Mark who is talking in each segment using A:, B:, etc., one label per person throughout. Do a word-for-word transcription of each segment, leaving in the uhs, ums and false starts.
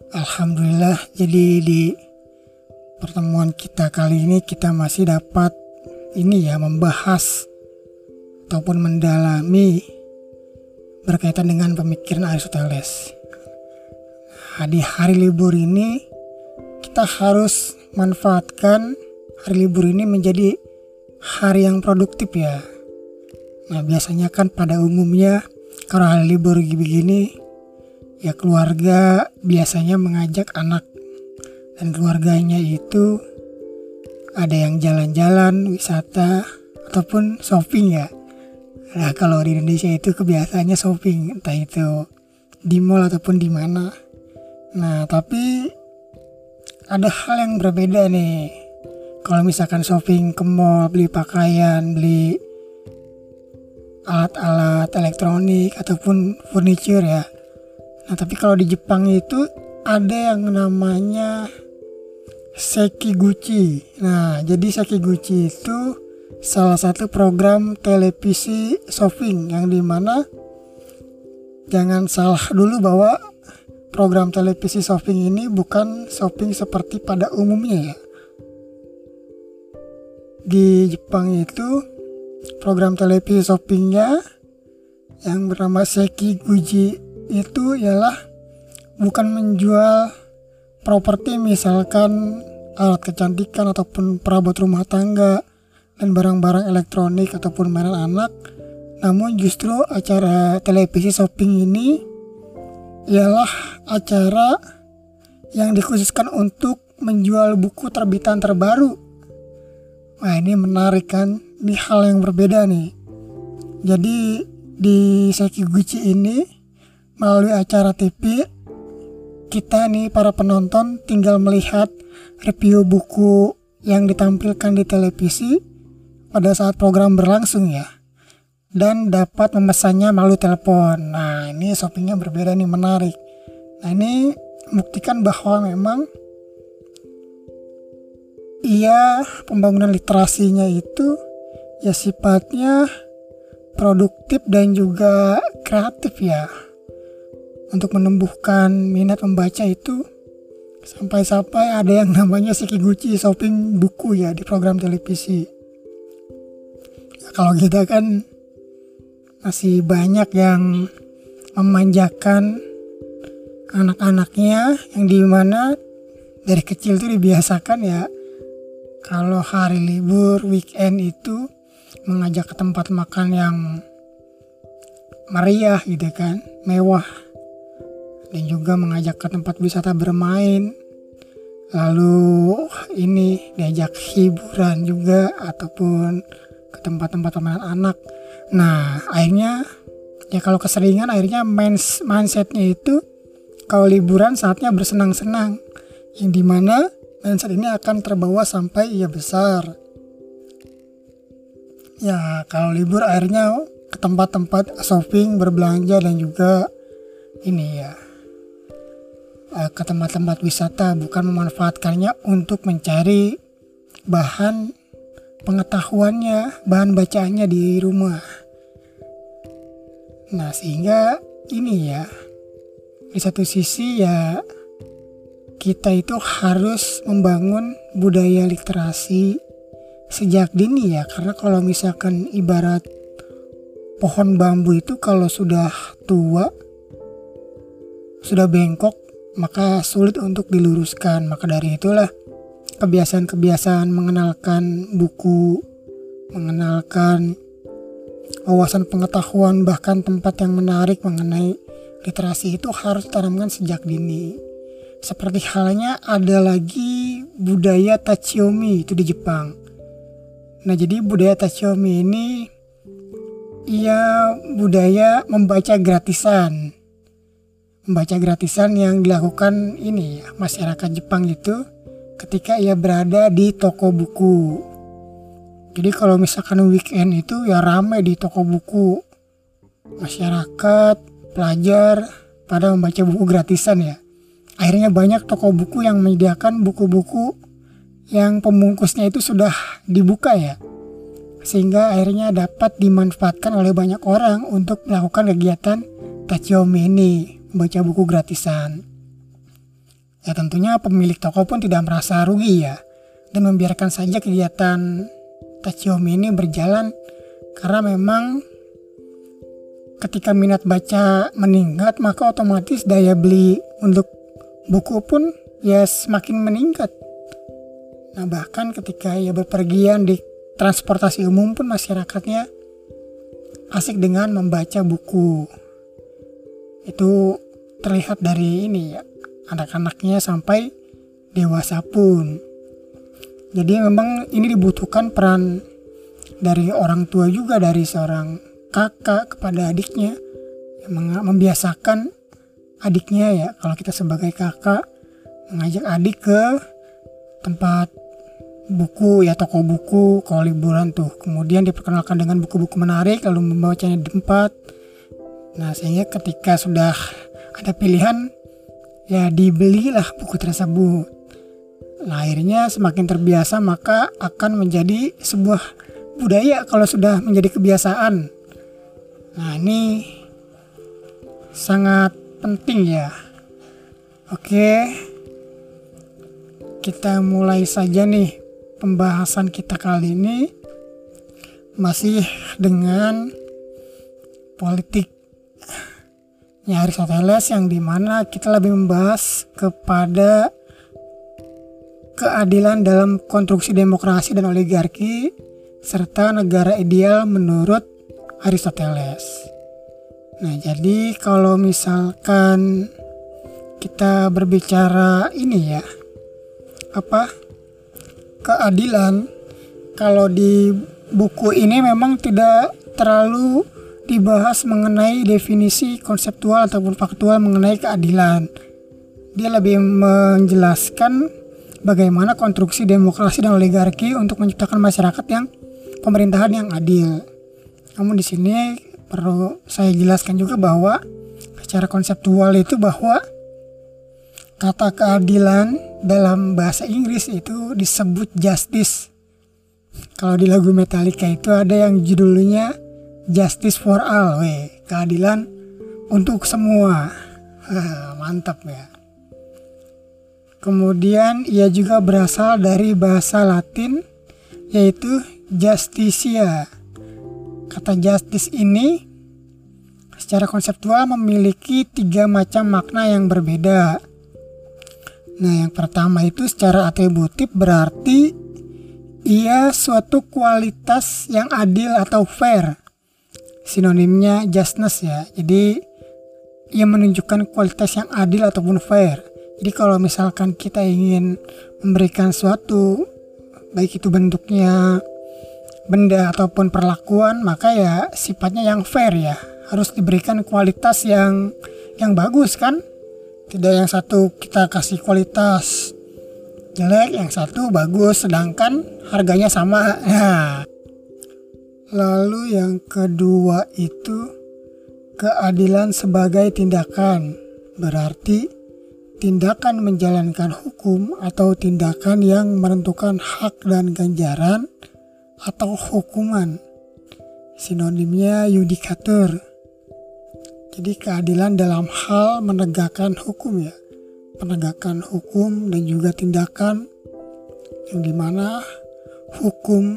A: Alhamdulillah, jadi di pertemuan kita kali ini kita masih dapat ini ya membahas ataupun mendalami berkaitan dengan pemikiran Aristoteles. Nah, di hari libur ini kita harus manfaatkan hari libur ini menjadi hari yang produktif ya. Nah, biasanya kan pada umumnya kalau hari libur begini ya keluarga biasanya mengajak anak dan keluarganya itu ada yang jalan-jalan, wisata ataupun shopping ya. Nah, kalau di Indonesia itu kebiasaannya shopping, entah itu di mall ataupun di mana. Nah, tapi ada hal yang berbeda nih. Kalau misalkan shopping ke mall, beli pakaian, beli alat-alat elektronik ataupun furniture ya. Nah, tapi kalau di Jepang itu ada yang namanya Sekiguchi. Nah, jadi Sekiguchi itu salah satu program televisi shopping yang dimana jangan salah dulu bahwa program televisi shopping ini bukan shopping seperti pada umumnya ya. Di Jepang itu program televisi shoppingnya yang bernama Sekiguchi itu ialah bukan menjual properti misalkan alat kecantikan ataupun perabot rumah tangga dan barang-barang elektronik ataupun mainan anak, namun justru acara televisi shopping ini ialah acara yang dikhususkan untuk menjual buku terbitan terbaru. Wah, ini menarik kan, ini hal yang berbeda nih. Jadi di Sekiguchi ini melalui acara T V, kita nih para penonton tinggal melihat review buku yang ditampilkan di televisi pada saat program berlangsung ya. Dan dapat memesannya melalui telepon. Nah, ini shoppingnya berbeda nih, menarik. Nah, ini membuktikan bahwa memang iya pembangunan literasinya itu ya sifatnya produktif dan juga kreatif ya. Untuk menumbuhkan minat membaca itu sampai-sampai ada yang namanya Sekiguchi shopping buku ya di program televisi. Nah, kalau kita kan masih banyak yang memanjakan anak-anaknya yang dimana dari kecil tuh dibiasakan ya kalau hari libur weekend itu mengajak ke tempat makan yang meriah gitu kan, mewah. Dan juga mengajak ke tempat wisata bermain, lalu ini diajak hiburan juga ataupun ke tempat-tempat permainan anak. Nah, akhirnya ya kalau keseringan akhirnya mindsetnya itu kalau liburan saatnya bersenang-senang, yang dimana mindset ini akan terbawa sampai ia besar. Ya kalau libur akhirnya ke tempat-tempat shopping, berbelanja dan juga ini ya ke tempat-tempat wisata, bukan memanfaatkannya untuk mencari bahan pengetahuannya, bahan bacaannya di rumah. Nah, sehingga ini ya di satu sisi ya kita itu harus membangun budaya literasi sejak dini ya, karena kalau misalkan ibarat pohon bambu itu kalau sudah tua, sudah bengkok, maka sulit untuk diluruskan. Maka dari itulah kebiasaan-kebiasaan mengenalkan buku, mengenalkan wawasan pengetahuan bahkan tempat yang menarik mengenai literasi itu harus ditanamkan sejak dini. Seperti halnya ada lagi budaya tachiyomi itu di Jepang. Nah, jadi budaya tachiyomi ini ia budaya membaca gratisan. Membaca gratisan yang dilakukan ini ya, masyarakat Jepang itu ketika ia berada di toko buku. Jadi kalau misalkan weekend itu ya ramai di toko buku. Masyarakat, pelajar pada membaca buku gratisan ya. Akhirnya banyak toko buku yang menyediakan buku-buku yang pembungkusnya itu sudah dibuka ya. Sehingga akhirnya dapat dimanfaatkan oleh banyak orang untuk melakukan kegiatan tachiyomi ini, membaca buku gratisan. Ya tentunya pemilik toko pun tidak merasa rugi ya, dan membiarkan saja kegiatan Tachiyomi ini berjalan, karena memang ketika minat baca meningkat maka otomatis daya beli untuk buku pun ya semakin meningkat. Nah bahkan ketika ia berpergian di transportasi umum pun masyarakatnya asik dengan membaca buku. Itu terlihat dari ini ya, anak-anaknya sampai dewasa pun. Jadi memang ini dibutuhkan peran dari orang tua juga, dari seorang kakak kepada adiknya, yang membiasakan adiknya ya, kalau kita sebagai kakak mengajak adik ke tempat buku ya, toko buku kalau liburan tuh, kemudian diperkenalkan dengan buku-buku menarik lalu membacanya di tempat. Nah sehingga ketika sudah ada pilihan ya dibelilah buku tersebut. Nah akhirnya semakin terbiasa maka akan menjadi sebuah budaya kalau sudah menjadi kebiasaan. Nah ini sangat penting ya. Oke, kita mulai saja nih pembahasan kita kali ini, masih dengan politik Aristoteles, yang dimana kita lebih membahas kepada keadilan dalam konstruksi demokrasi dan oligarki serta negara ideal menurut Aristoteles. Nah jadi kalau misalkan kita berbicara ini ya, apa keadilan, kalau di buku ini memang tidak terlalu dibahas mengenai definisi konseptual ataupun faktual mengenai keadilan. Dia lebih menjelaskan bagaimana konstruksi demokrasi dan oligarki untuk menciptakan masyarakat yang pemerintahan yang adil. Namun di sini perlu saya jelaskan juga bahwa secara konseptual itu bahwa kata keadilan dalam bahasa Inggris itu disebut justice. Kalau di lagu Metallica itu ada yang judulnya Justice for All, weh, keadilan untuk semua. Mantap ya. Kemudian ia juga berasal dari bahasa Latin yaitu justitia. Kata justice ini secara konseptual memiliki tiga macam makna yang berbeda. Nah yang pertama itu secara atributif berarti ia suatu kualitas yang adil atau fair. Sinonimnya justness ya. Jadi ia menunjukkan kualitas yang adil ataupun fair. Jadi kalau misalkan kita ingin memberikan suatu, baik itu bentuknya benda ataupun perlakuan, maka ya sifatnya yang fair ya. Harus diberikan kualitas yang yang bagus kan. Tidak yang satu kita kasih kualitas jelek, yang satu bagus, sedangkan harganya sama. Nah, lalu yang kedua itu keadilan sebagai tindakan. Berarti tindakan menjalankan hukum atau tindakan yang menentukan hak dan ganjaran atau hukuman. Sinonimnya yudikatur. Jadi keadilan dalam hal menegakkan hukum ya. Penegakan hukum dan juga tindakan yang dimana hukum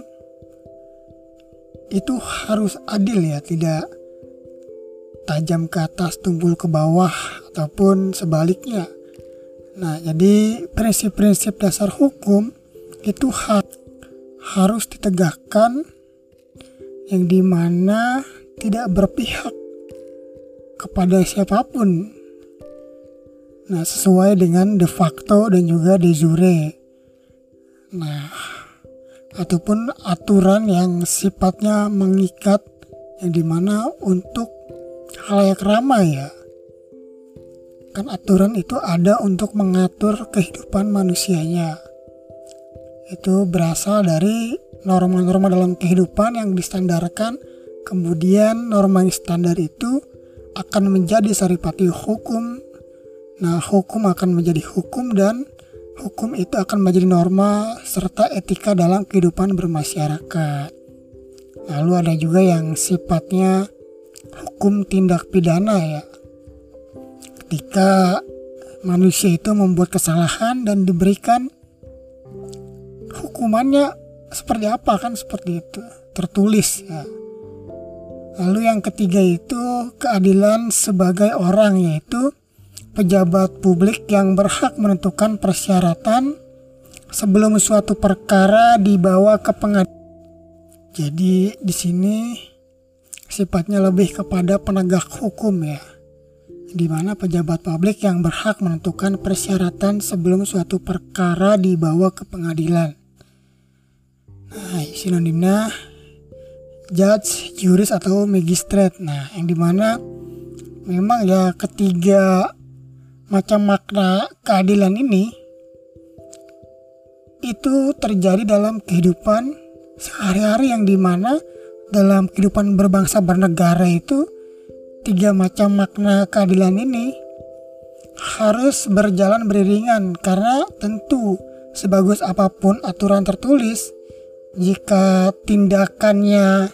A: itu harus adil ya, tidak tajam ke atas tumpul ke bawah ataupun sebaliknya. Nah jadi prinsip-prinsip dasar hukum itu ha- harus ditegakkan, yang dimana tidak berpihak kepada siapapun. Nah sesuai dengan de facto dan juga de jure. Nah ataupun aturan yang sifatnya mengikat, yang dimana untuk khalayak ramai ya. Kan aturan itu ada untuk mengatur kehidupan manusianya. Itu berasal dari norma-norma dalam kehidupan yang distandarkan. Kemudian norma yang standar itu akan menjadi saripati hukum. Nah hukum akan menjadi hukum, dan hukum itu akan menjadi norma serta etika dalam kehidupan bermasyarakat. Lalu ada juga yang sifatnya hukum tindak pidana ya. Ketika manusia itu membuat kesalahan dan diberikan hukumannya seperti apa, kan seperti itu tertulis ya. Lalu yang ketiga itu keadilan sebagai orang, yaitu pejabat publik yang berhak menentukan persyaratan sebelum suatu perkara dibawa ke pengadilan. Jadi di sini sifatnya lebih kepada penegak hukum ya, di mana pejabat publik yang berhak menentukan persyaratan sebelum suatu perkara dibawa ke pengadilan. Nah, sinonimnya judge, juris atau magistrate. Nah, yang dimana memang ya ketiga macam makna keadilan ini itu terjadi dalam kehidupan sehari-hari, yang dimana dalam kehidupan berbangsa bernegara itu tiga macam makna keadilan ini harus berjalan beriringan, karena tentu sebagus apapun aturan tertulis, jika tindakannya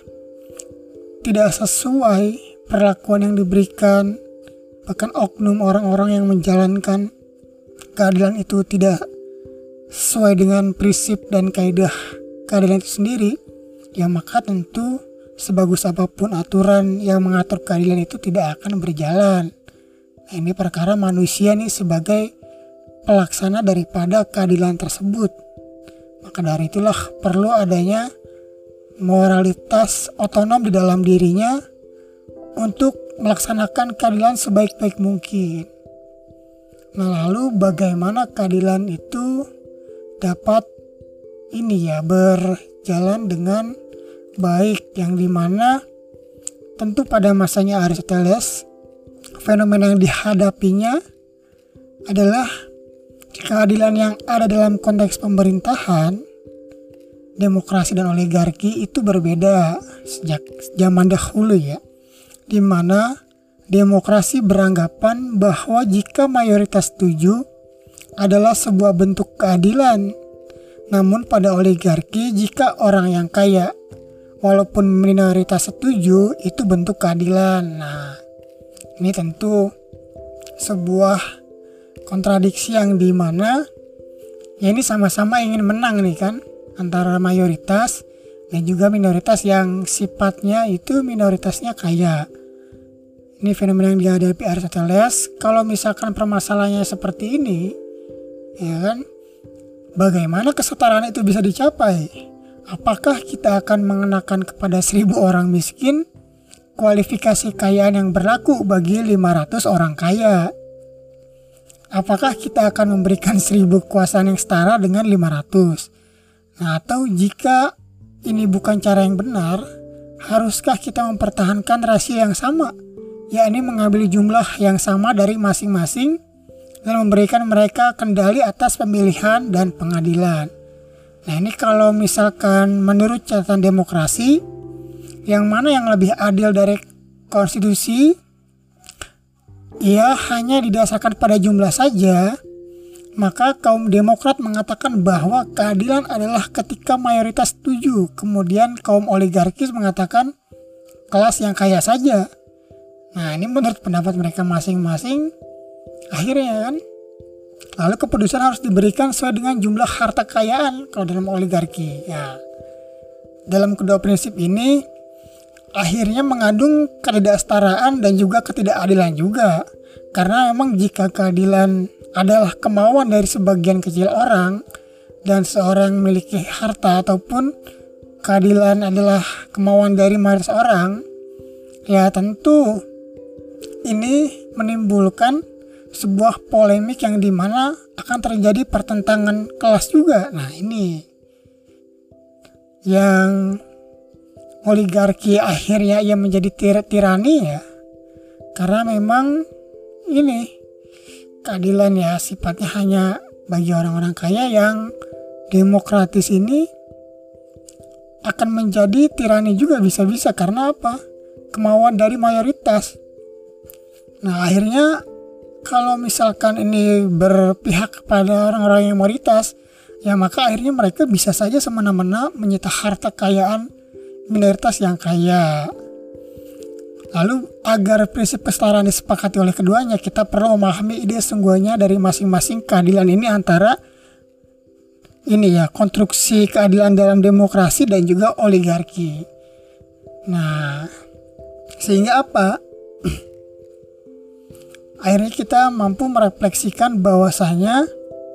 A: tidak sesuai perlakuan yang diberikan, bahkan oknum orang-orang yang menjalankan keadilan itu tidak sesuai dengan prinsip dan kaidah keadilan itu sendiri, ya maka tentu sebagus apapun aturan yang mengatur keadilan itu tidak akan berjalan. Nah, ini perkara manusia nih sebagai pelaksana daripada keadilan tersebut. Maka dari itulah perlu adanya moralitas otonom di dalam dirinya untuk melaksanakan keadilan sebaik-baik mungkin. Nah, lalu bagaimana keadilan itu dapat ini ya berjalan dengan baik, yang dimana tentu pada masanya Aristoteles fenomena yang dihadapinya adalah keadilan yang ada dalam konteks pemerintahan, demokrasi dan oligarki itu berbeda sejak zaman dahulu ya, di mana demokrasi beranggapan bahwa jika mayoritas setuju adalah sebuah bentuk keadilan. Namun pada oligarki, jika orang yang kaya walaupun minoritas setuju itu bentuk keadilan. Nah, ini tentu sebuah kontradiksi yang dimana ya ini sama-sama ingin menang nih kan, antara mayoritas dan juga minoritas yang sifatnya itu minoritasnya kaya. Ini fenomena yang dihadapi Aristoteles. Kalau misalkan permasalahannya seperti ini, ya kan, bagaimana kesetaraan itu bisa dicapai? Apakah kita akan mengenakan kepada seribu orang miskin kualifikasi kekayaan yang berlaku bagi lima ratus orang kaya? Apakah kita akan memberikan seribu kekuasaan yang setara dengan lima ratus? Nah, atau jika ini bukan cara yang benar, haruskah kita mempertahankan rasio yang sama, yakni mengambil jumlah yang sama dari masing-masing dan memberikan mereka kendali atas pemilihan dan pengadilan? Nah, ini kalau misalkan menurut catatan demokrasi, yang mana yang lebih adil dari konstitusi? Ya, hanya didasarkan pada jumlah saja. Maka kaum Demokrat mengatakan bahwa keadilan adalah ketika mayoritas setuju. Kemudian kaum oligarkis mengatakan kelas yang kaya saja. Nah, ini menurut pendapat mereka masing-masing. Akhirnya kan, lalu keputusan harus diberikan sesuai dengan jumlah harta kekayaan kalau dalam oligarki. Ya, dalam kedua prinsip ini akhirnya mengandung ketidaksetaraan dan juga ketidakadilan juga. Karena memang jika keadilan adalah kemauan dari sebagian kecil orang dan seorang memiliki harta, ataupun keadilan adalah kemauan dari mayoritas orang, ya tentu ini menimbulkan sebuah polemik yang dimana akan terjadi pertentangan kelas juga. Nah, ini yang oligarki akhirnya ia menjadi tir- tirani ya, karena memang ini keadilan ya sifatnya hanya bagi orang-orang kaya, yang demokratis ini akan menjadi tirani juga bisa-bisa. Karena apa? Kemauan dari mayoritas. Nah, akhirnya kalau misalkan ini berpihak kepada orang-orang yang mayoritas, ya maka akhirnya mereka bisa saja semena-mena menyita harta kekayaan minoritas yang kaya. Lalu agar prinsip kesetaraan disepakati oleh keduanya, kita perlu memahami ide sesungguhnya dari masing-masing keadilan ini antara ini ya, konstruksi keadilan dalam demokrasi dan juga oligarki. Nah, sehingga apa? Akhirnya kita mampu merefleksikan bahwasanya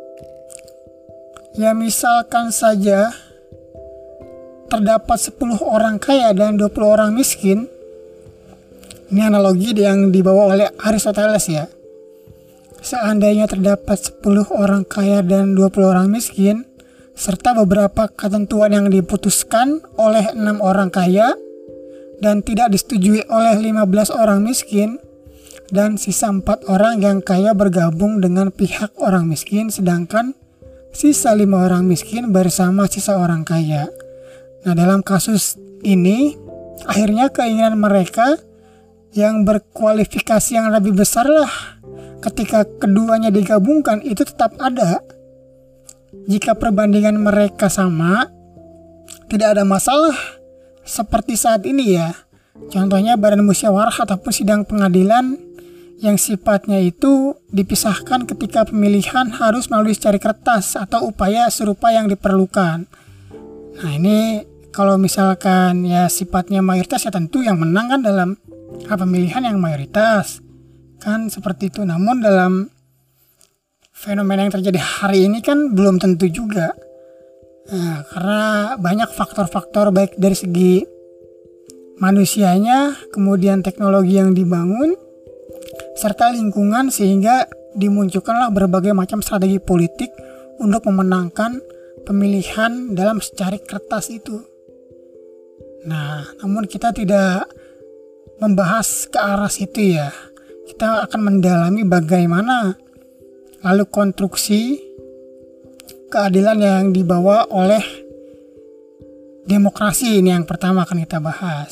A: ya misalkan saja terdapat sepuluh orang kaya dan dua puluh orang miskin. Ini analogi yang dibawa oleh Aristoteles ya. Seandainya terdapat sepuluh orang kaya dan dua puluh orang miskin, serta beberapa ketentuan yang diputuskan oleh enam orang kaya dan tidak disetujui oleh lima belas orang miskin, dan sisa empat orang yang kaya bergabung dengan pihak orang miskin, sedangkan sisa lima orang miskin bersama sisa orang kaya. Nah, dalam kasus ini, akhirnya keinginan mereka yang berkualifikasi yang lebih besar lah ketika keduanya digabungkan itu tetap ada. Jika perbandingan mereka sama, tidak ada masalah seperti saat ini ya. Contohnya badan musyawarah ataupun sidang pengadilan yang sifatnya itu dipisahkan ketika pemilihan harus melalui secari kertas atau upaya serupa yang diperlukan. Nah, ini kalau misalkan ya sifatnya mayoritas ya tentu yang menang kan dalam pemilihan yang mayoritas kan seperti itu. Namun dalam fenomena yang terjadi hari ini kan belum tentu juga. Nah, karena banyak faktor-faktor baik dari segi manusianya, kemudian teknologi yang dibangun, serta lingkungan, sehingga dimunculkanlah berbagai macam strategi politik untuk memenangkan pemilihan dalam secari kertas itu. Nah, namun kita tidak membahas ke arah situ ya. Kita akan mendalami bagaimana lalu konstruksi keadilan yang dibawa oleh demokrasi. Ini yang pertama akan kita bahas.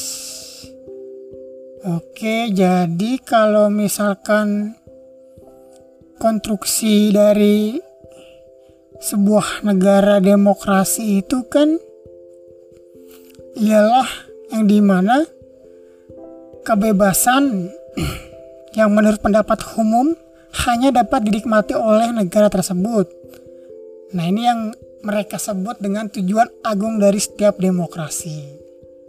A: Oke, jadi kalau misalkan konstruksi dari sebuah negara demokrasi itu kan ialah yang dimana kebebasan yang menurut pendapat umum hanya dapat dinikmati oleh negara tersebut. Nah, ini yang mereka sebut dengan tujuan agung dari setiap demokrasi.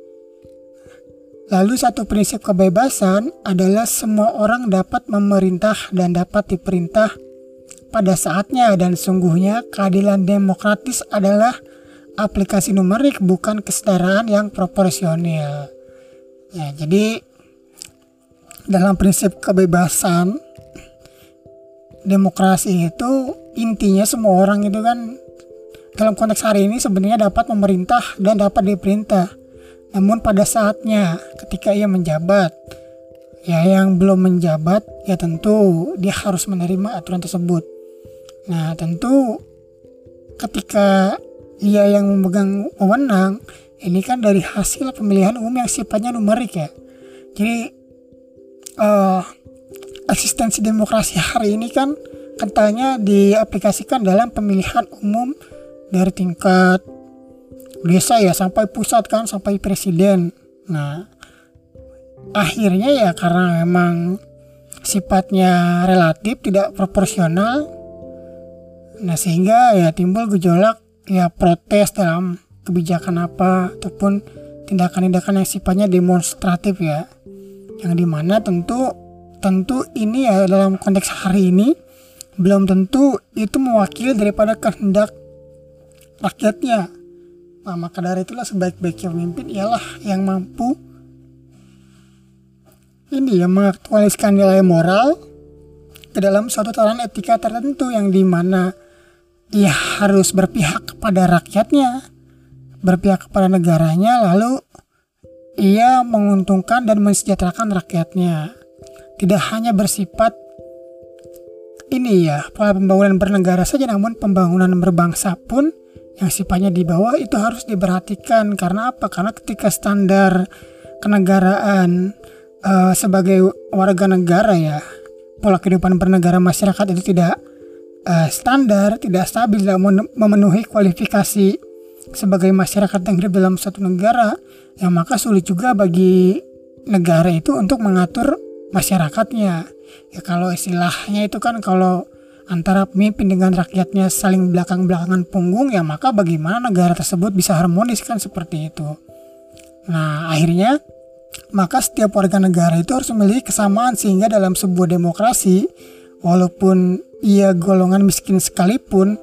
A: Lalu satu prinsip kebebasan adalah semua orang dapat memerintah dan dapat diperintah pada saatnya, dan sungguhnya keadilan demokratis adalah aplikasi numerik, bukan kesetaraan yang proporsional. Ya, jadi dalam prinsip kebebasan demokrasi itu intinya semua orang itu kan dalam konteks hari ini sebenarnya dapat memerintah dan dapat diperintah. Namun pada saatnya ketika ia menjabat, ya yang belum menjabat ya tentu dia harus menerima aturan tersebut. Nah, tentu ketika ia yang memegang wewenang, ini kan dari hasil pemilihan umum yang sifatnya numerik ya. Jadi uh, eksistensi demokrasi hari ini kan katanya diaplikasikan dalam pemilihan umum dari tingkat desa ya sampai pusat kan, sampai presiden. Nah, akhirnya ya karena memang sifatnya relatif tidak proporsional, nah sehingga ya timbul gejolak ya protes dalam kebijakan apa ataupun tindakan-tindakan yang sifatnya demonstratif ya, yang dimana tentu tentu ini ya dalam konteks hari ini belum tentu itu mewakili daripada kehendak rakyatnya. Nah, maka dari itulah sebaik-baiknya pemimpin ialah yang mampu ini ya mengaktualiskan nilai moral ke dalam suatu tataran etika tertentu, yang dimana ia harus berpihak kepada rakyatnya, berpihak kepada negaranya, lalu ia menguntungkan dan mensejahterakan rakyatnya. Tidak hanya bersifat ini ya pola pembangunan bernegara saja, namun pembangunan berbangsa pun yang sifatnya di bawah itu harus diperhatikan. Karena apa? Karena ketika standar kenegaraan uh, sebagai warga negara ya, pola kehidupan bernegara masyarakat itu tidak uh, standar, tidak stabil, tidak memenuhi kualifikasi sebagai masyarakat yang hidup dalam suatu negara, ya maka sulit juga bagi negara itu untuk mengatur masyarakatnya. Ya kalau istilahnya itu kan kalau antara pemimpin dengan rakyatnya saling belakang-belakangan punggung, ya maka bagaimana negara tersebut bisa harmonis, kan seperti itu. Nah akhirnya maka setiap warga negara itu harus memiliki kesamaan, sehingga dalam sebuah demokrasi walaupun ia golongan miskin sekalipun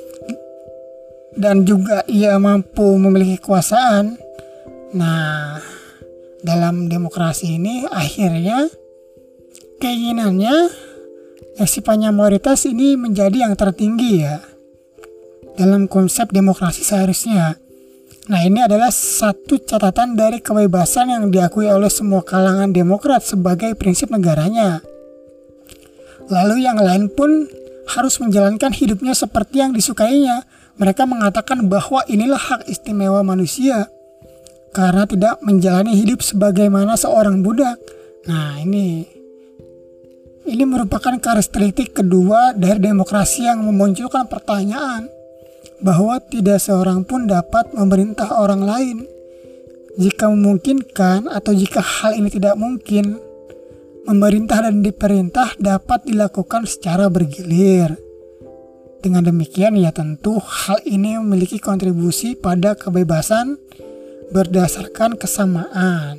A: dan juga ia mampu memiliki kekuasaan, nah dalam demokrasi ini akhirnya keinginannya yang sifatnya mayoritas ini menjadi yang tertinggi ya dalam konsep demokrasi seharusnya. Nah ini adalah satu catatan dari kebebasan yang diakui oleh semua kalangan demokrat sebagai prinsip negaranya. Lalu yang lain pun harus menjalankan hidupnya seperti yang disukainya. Mereka mengatakan bahwa inilah hak istimewa manusia karena tidak menjalani hidup sebagaimana seorang budak. Nah ini Ini merupakan karakteristik kedua dari demokrasi yang memunculkan pertanyaan bahwa tidak seorang pun dapat memerintah orang lain. Jika memungkinkan atau jika hal ini tidak mungkin, memerintah dan diperintah dapat dilakukan secara bergilir. Dengan demikian ya tentu hal ini memiliki kontribusi pada kebebasan berdasarkan kesamaan.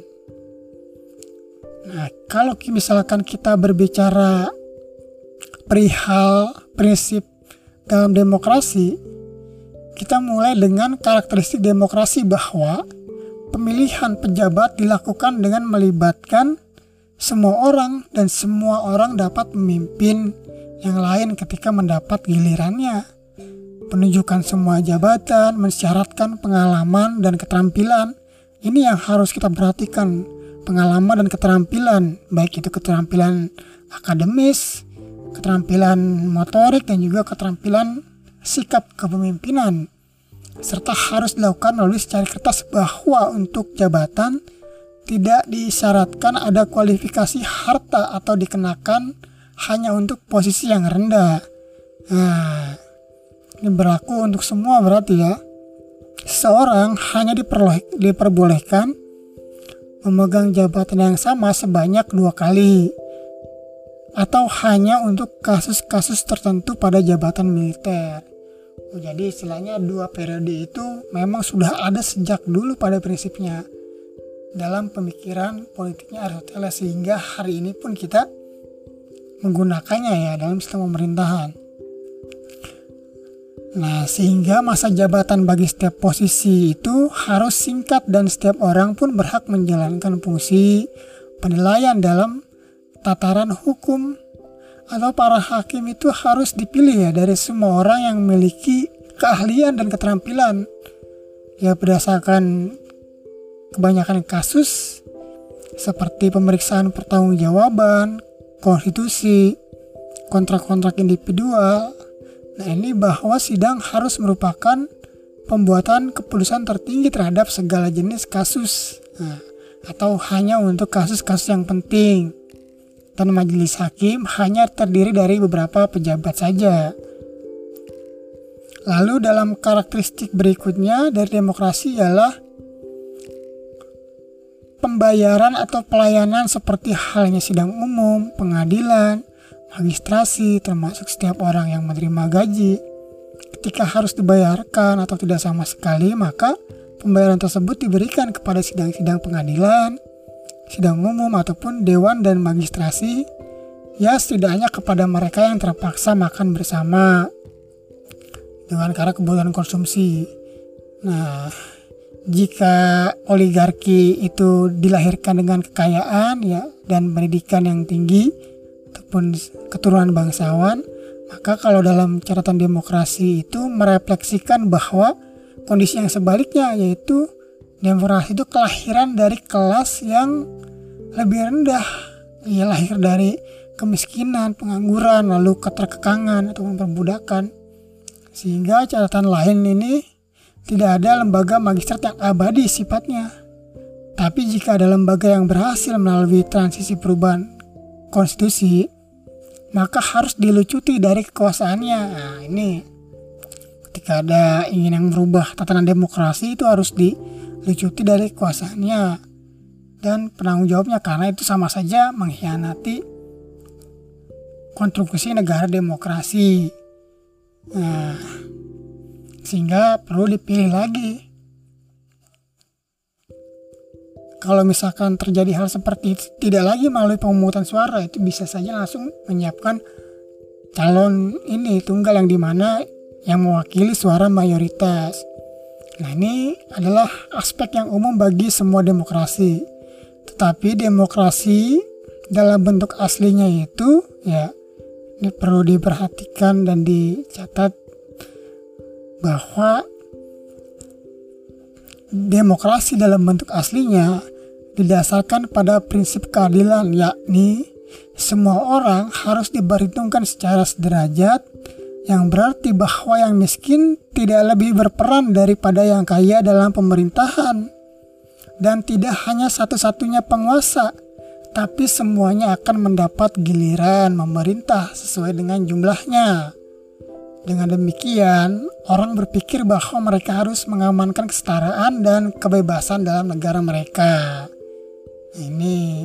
A: Nah, kalau misalkan kita berbicara perihal prinsip dalam demokrasi, kita mulai dengan karakteristik demokrasi bahwa pemilihan pejabat dilakukan dengan melibatkan semua orang dan semua orang dapat memimpin yang lain ketika mendapat gilirannya. Penunjukan semua jabatan mensyaratkan pengalaman dan keterampilan. Ini yang harus kita perhatikan. Pengalaman dan keterampilan, baik itu keterampilan akademis, keterampilan motorik, dan juga keterampilan sikap kepemimpinan, serta harus dilakukan melalui secara kertas bahwa untuk jabatan tidak disyaratkan ada kualifikasi harta atau dikenakan hanya untuk posisi yang rendah. Nah, ini berlaku untuk semua berarti ya. Seseorang hanya diperbolehkan memegang jabatan yang sama sebanyak dua kali atau hanya untuk kasus-kasus tertentu pada jabatan militer. Oh, jadi istilahnya dua periode itu memang sudah ada sejak dulu pada prinsipnya dalam pemikiran politiknya Aristoteles, sehingga hari ini pun kita menggunakannya ya dalam sistem pemerintahan. Nah, sehingga masa jabatan bagi setiap posisi itu harus singkat dan setiap orang pun berhak menjalankan fungsi penilaian dalam tataran hukum, atau para hakim itu harus dipilih ya dari semua orang yang memiliki keahlian dan keterampilan ya berdasarkan kebanyakan kasus seperti pemeriksaan pertanggungjawaban, konstitusi, kontrak-kontrak individual. Nah ini bahwa sidang harus merupakan pembuatan keputusan tertinggi terhadap segala jenis kasus, nah, atau hanya untuk kasus-kasus yang penting. Dan majelis hakim hanya terdiri dari beberapa pejabat saja. Lalu dalam karakteristik berikutnya dari demokrasi ialah pembayaran atau pelayanan seperti halnya sidang umum, pengadilan, magistrasi, termasuk setiap orang yang menerima gaji. Ketika harus dibayarkan atau tidak sama sekali, maka pembayaran tersebut diberikan kepada sidang-sidang pengadilan, sidang umum ataupun dewan dan magistrasi, ya setidaknya kepada mereka yang terpaksa makan bersama dengan karena kebutuhan konsumsi. Nah, jika oligarki itu dilahirkan dengan kekayaan ya dan pendidikan yang tinggi ataupun keturunan bangsawan, maka kalau dalam catatan demokrasi itu merefleksikan bahwa kondisi yang sebaliknya, yaitu demokrasi itu kelahiran dari kelas yang lebih rendah, ia lahir dari kemiskinan, pengangguran, lalu keterkekangan ataupun perbudakan. Sehingga catatan lain ini tidak ada lembaga magistrat yang abadi sifatnya, tapi jika ada lembaga yang berhasil melalui transisi perubahan konstitusi, maka harus dilucuti dari kekuasaannya. Nah ini ketika ada ingin yang merubah tatanan demokrasi itu harus dilucuti dari kekuasaannya. dan penanggung jawabnya, karena itu sama saja mengkhianati konstruksi negara demokrasi. Nah, sehingga perlu dipilih lagi. Kalau misalkan terjadi hal seperti itu, tidak lagi melalui pemungutan suara, itu bisa saja langsung menyiapkan calon ini tunggal yang dimana yang mewakili suara mayoritas. Nah, ini adalah aspek yang umum bagi semua demokrasi. Tetapi demokrasi dalam bentuk aslinya itu, ya, ini perlu diperhatikan dan dicatat bahwa demokrasi dalam bentuk aslinya didasarkan pada prinsip keadilan, yakni semua orang harus diperhitungkan secara sederajat, yang berarti bahwa yang miskin tidak lebih berperan daripada yang kaya dalam pemerintahan, dan tidak hanya satu-satunya penguasa, tapi semuanya akan mendapat giliran memerintah sesuai dengan jumlahnya. Dengan demikian, orang berpikir bahwa mereka harus mengamankan kesetaraan dan kebebasan dalam negara mereka. Ini.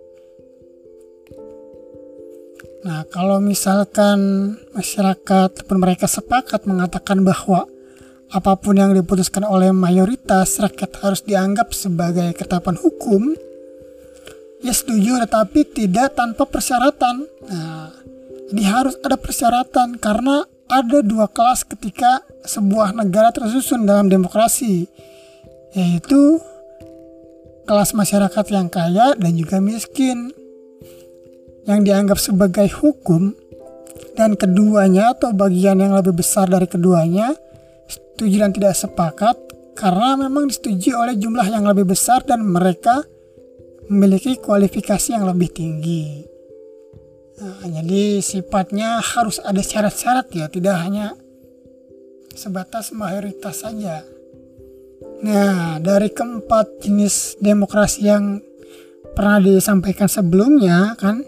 A: Nah, kalau misalkan masyarakat ataupun mereka sepakat mengatakan bahwa apapun yang diputuskan oleh mayoritas rakyat harus dianggap sebagai ketetapan hukum, ya setuju, tetapi tidak tanpa persyaratan. Nah, jadi harus ada persyaratan, karena ada dua kelas ketika sebuah negara tersusun dalam demokrasi, yaitu kelas masyarakat yang kaya dan juga miskin, yang dianggap sebagai hukum, dan keduanya atau bagian yang lebih besar dari keduanya setuju dan tidak sepakat karena memang disetujui oleh jumlah yang lebih besar dan mereka memiliki kualifikasi yang lebih tinggi. Nah, jadi sifatnya harus ada syarat-syarat, ya, tidak hanya sebatas mayoritas saja. Nah, dari keempat jenis demokrasi yang pernah disampaikan sebelumnya kan,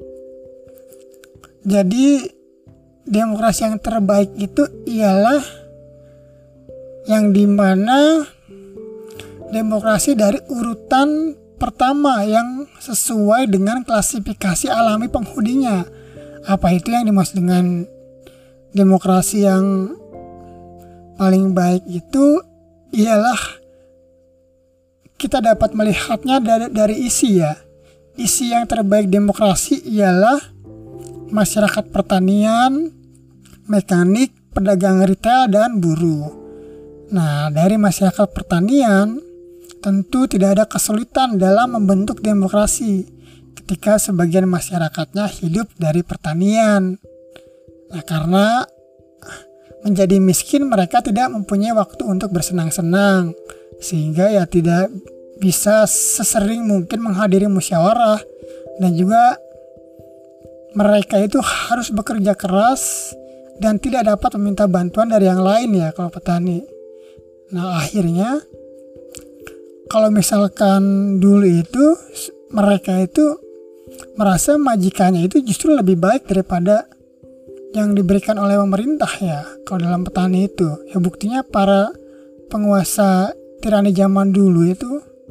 A: jadi demokrasi yang terbaik itu ialah yang dimana demokrasi dari urutan pertama yang sesuai dengan klasifikasi alami penghuninya. Apa itu yang dimaksud dengan demokrasi yang paling baik itu? Ialah kita dapat melihatnya dari, dari isi, ya. Isi yang terbaik demokrasi ialah masyarakat pertanian, mekanik, pedagang retail, dan buruh. Nah, dari masyarakat pertanian tentu tidak ada kesulitan dalam membentuk demokrasi ketika sebagian masyarakatnya hidup dari pertanian. Nah, karena menjadi miskin mereka tidak mempunyai waktu untuk bersenang-senang, sehingga ya tidak bisa sesering mungkin menghadiri musyawarah, dan juga mereka itu harus bekerja keras dan tidak dapat meminta bantuan dari yang lain, ya, kalau petani. Nah, akhirnya kalau misalkan dulu itu mereka itu merasa majikannya itu justru lebih baik daripada yang diberikan oleh pemerintah, ya, kalau dalam petani itu. Ya, buktinya para penguasa tirani zaman dulu itu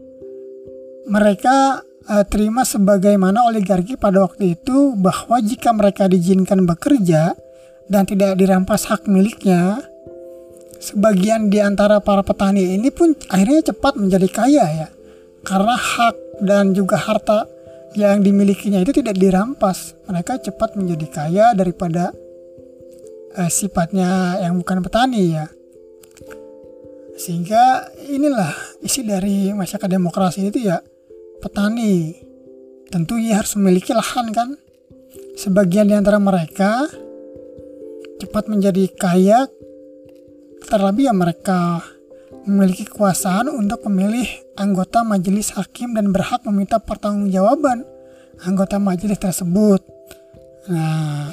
A: mereka uh, terima sebagaimana oligarki pada waktu itu, bahwa jika mereka diizinkan bekerja dan tidak dirampas hak miliknya, sebagian di antara para petani ini pun akhirnya cepat menjadi kaya, ya, karena hak dan juga harta yang dimilikinya itu tidak dirampas. Mereka cepat menjadi kaya daripada eh, sifatnya yang bukan petani, ya. Sehingga inilah isi dari masyarakat demokrasi itu, ya, petani. Tentu ia harus memiliki lahan, kan. Sebagian di antara mereka cepat menjadi kaya, terlebih ya mereka memiliki kekuasaan untuk memilih anggota majelis hakim dan berhak meminta pertanggungjawaban anggota majelis tersebut. Nah,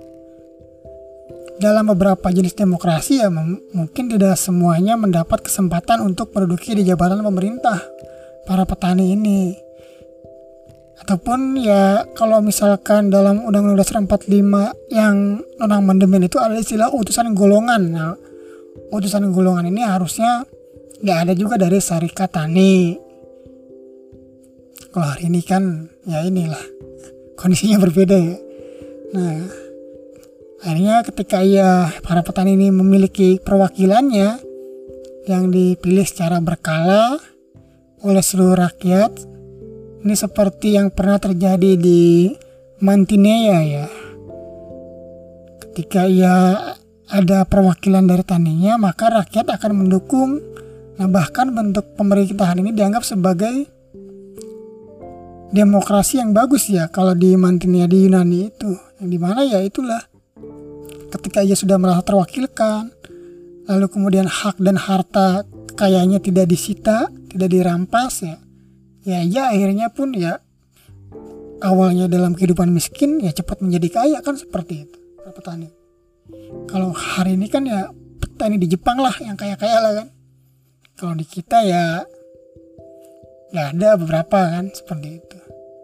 A: dalam beberapa jenis demokrasi, ya, m- mungkin tidak semuanya mendapat kesempatan untuk menduduki di jabatan pemerintah para petani ini. Ataupun ya kalau misalkan dalam Undang-Undang Dasar empat puluh lima yang non-amandemen itu ada istilah utusan golongan. Nah, utusan golongan ini harusnya nggak ada juga dari Syarikat Tani. Kalau hari ini kan ya inilah kondisinya berbeda ya. Nah, akhirnya ketika ya para petani ini memiliki perwakilannya yang dipilih secara berkala oleh seluruh rakyat, ini seperti yang pernah terjadi di Mantinea ya. Ketika ia ada perwakilan dari taninya, maka rakyat akan mendukung. Nah, bahkan bentuk pemerintahan ini dianggap sebagai demokrasi yang bagus ya kalau di Mantinea di Yunani itu. Yang dimana ya itulah ketika ia sudah merasa terwakilkan, lalu kemudian hak dan harta kekayanya tidak disita, tidak dirampas ya. Ya ia akhirnya pun ya awalnya dalam kehidupan miskin ya cepat menjadi kaya kan, seperti itu petani. Kalau hari ini kan ya petani di Jepang lah yang kaya-kaya lah kan. Kalau di kita ya ya ada beberapa kan seperti itu.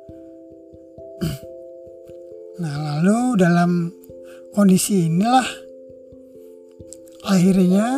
A: Nah, lalu dalam kondisi inilah akhirnya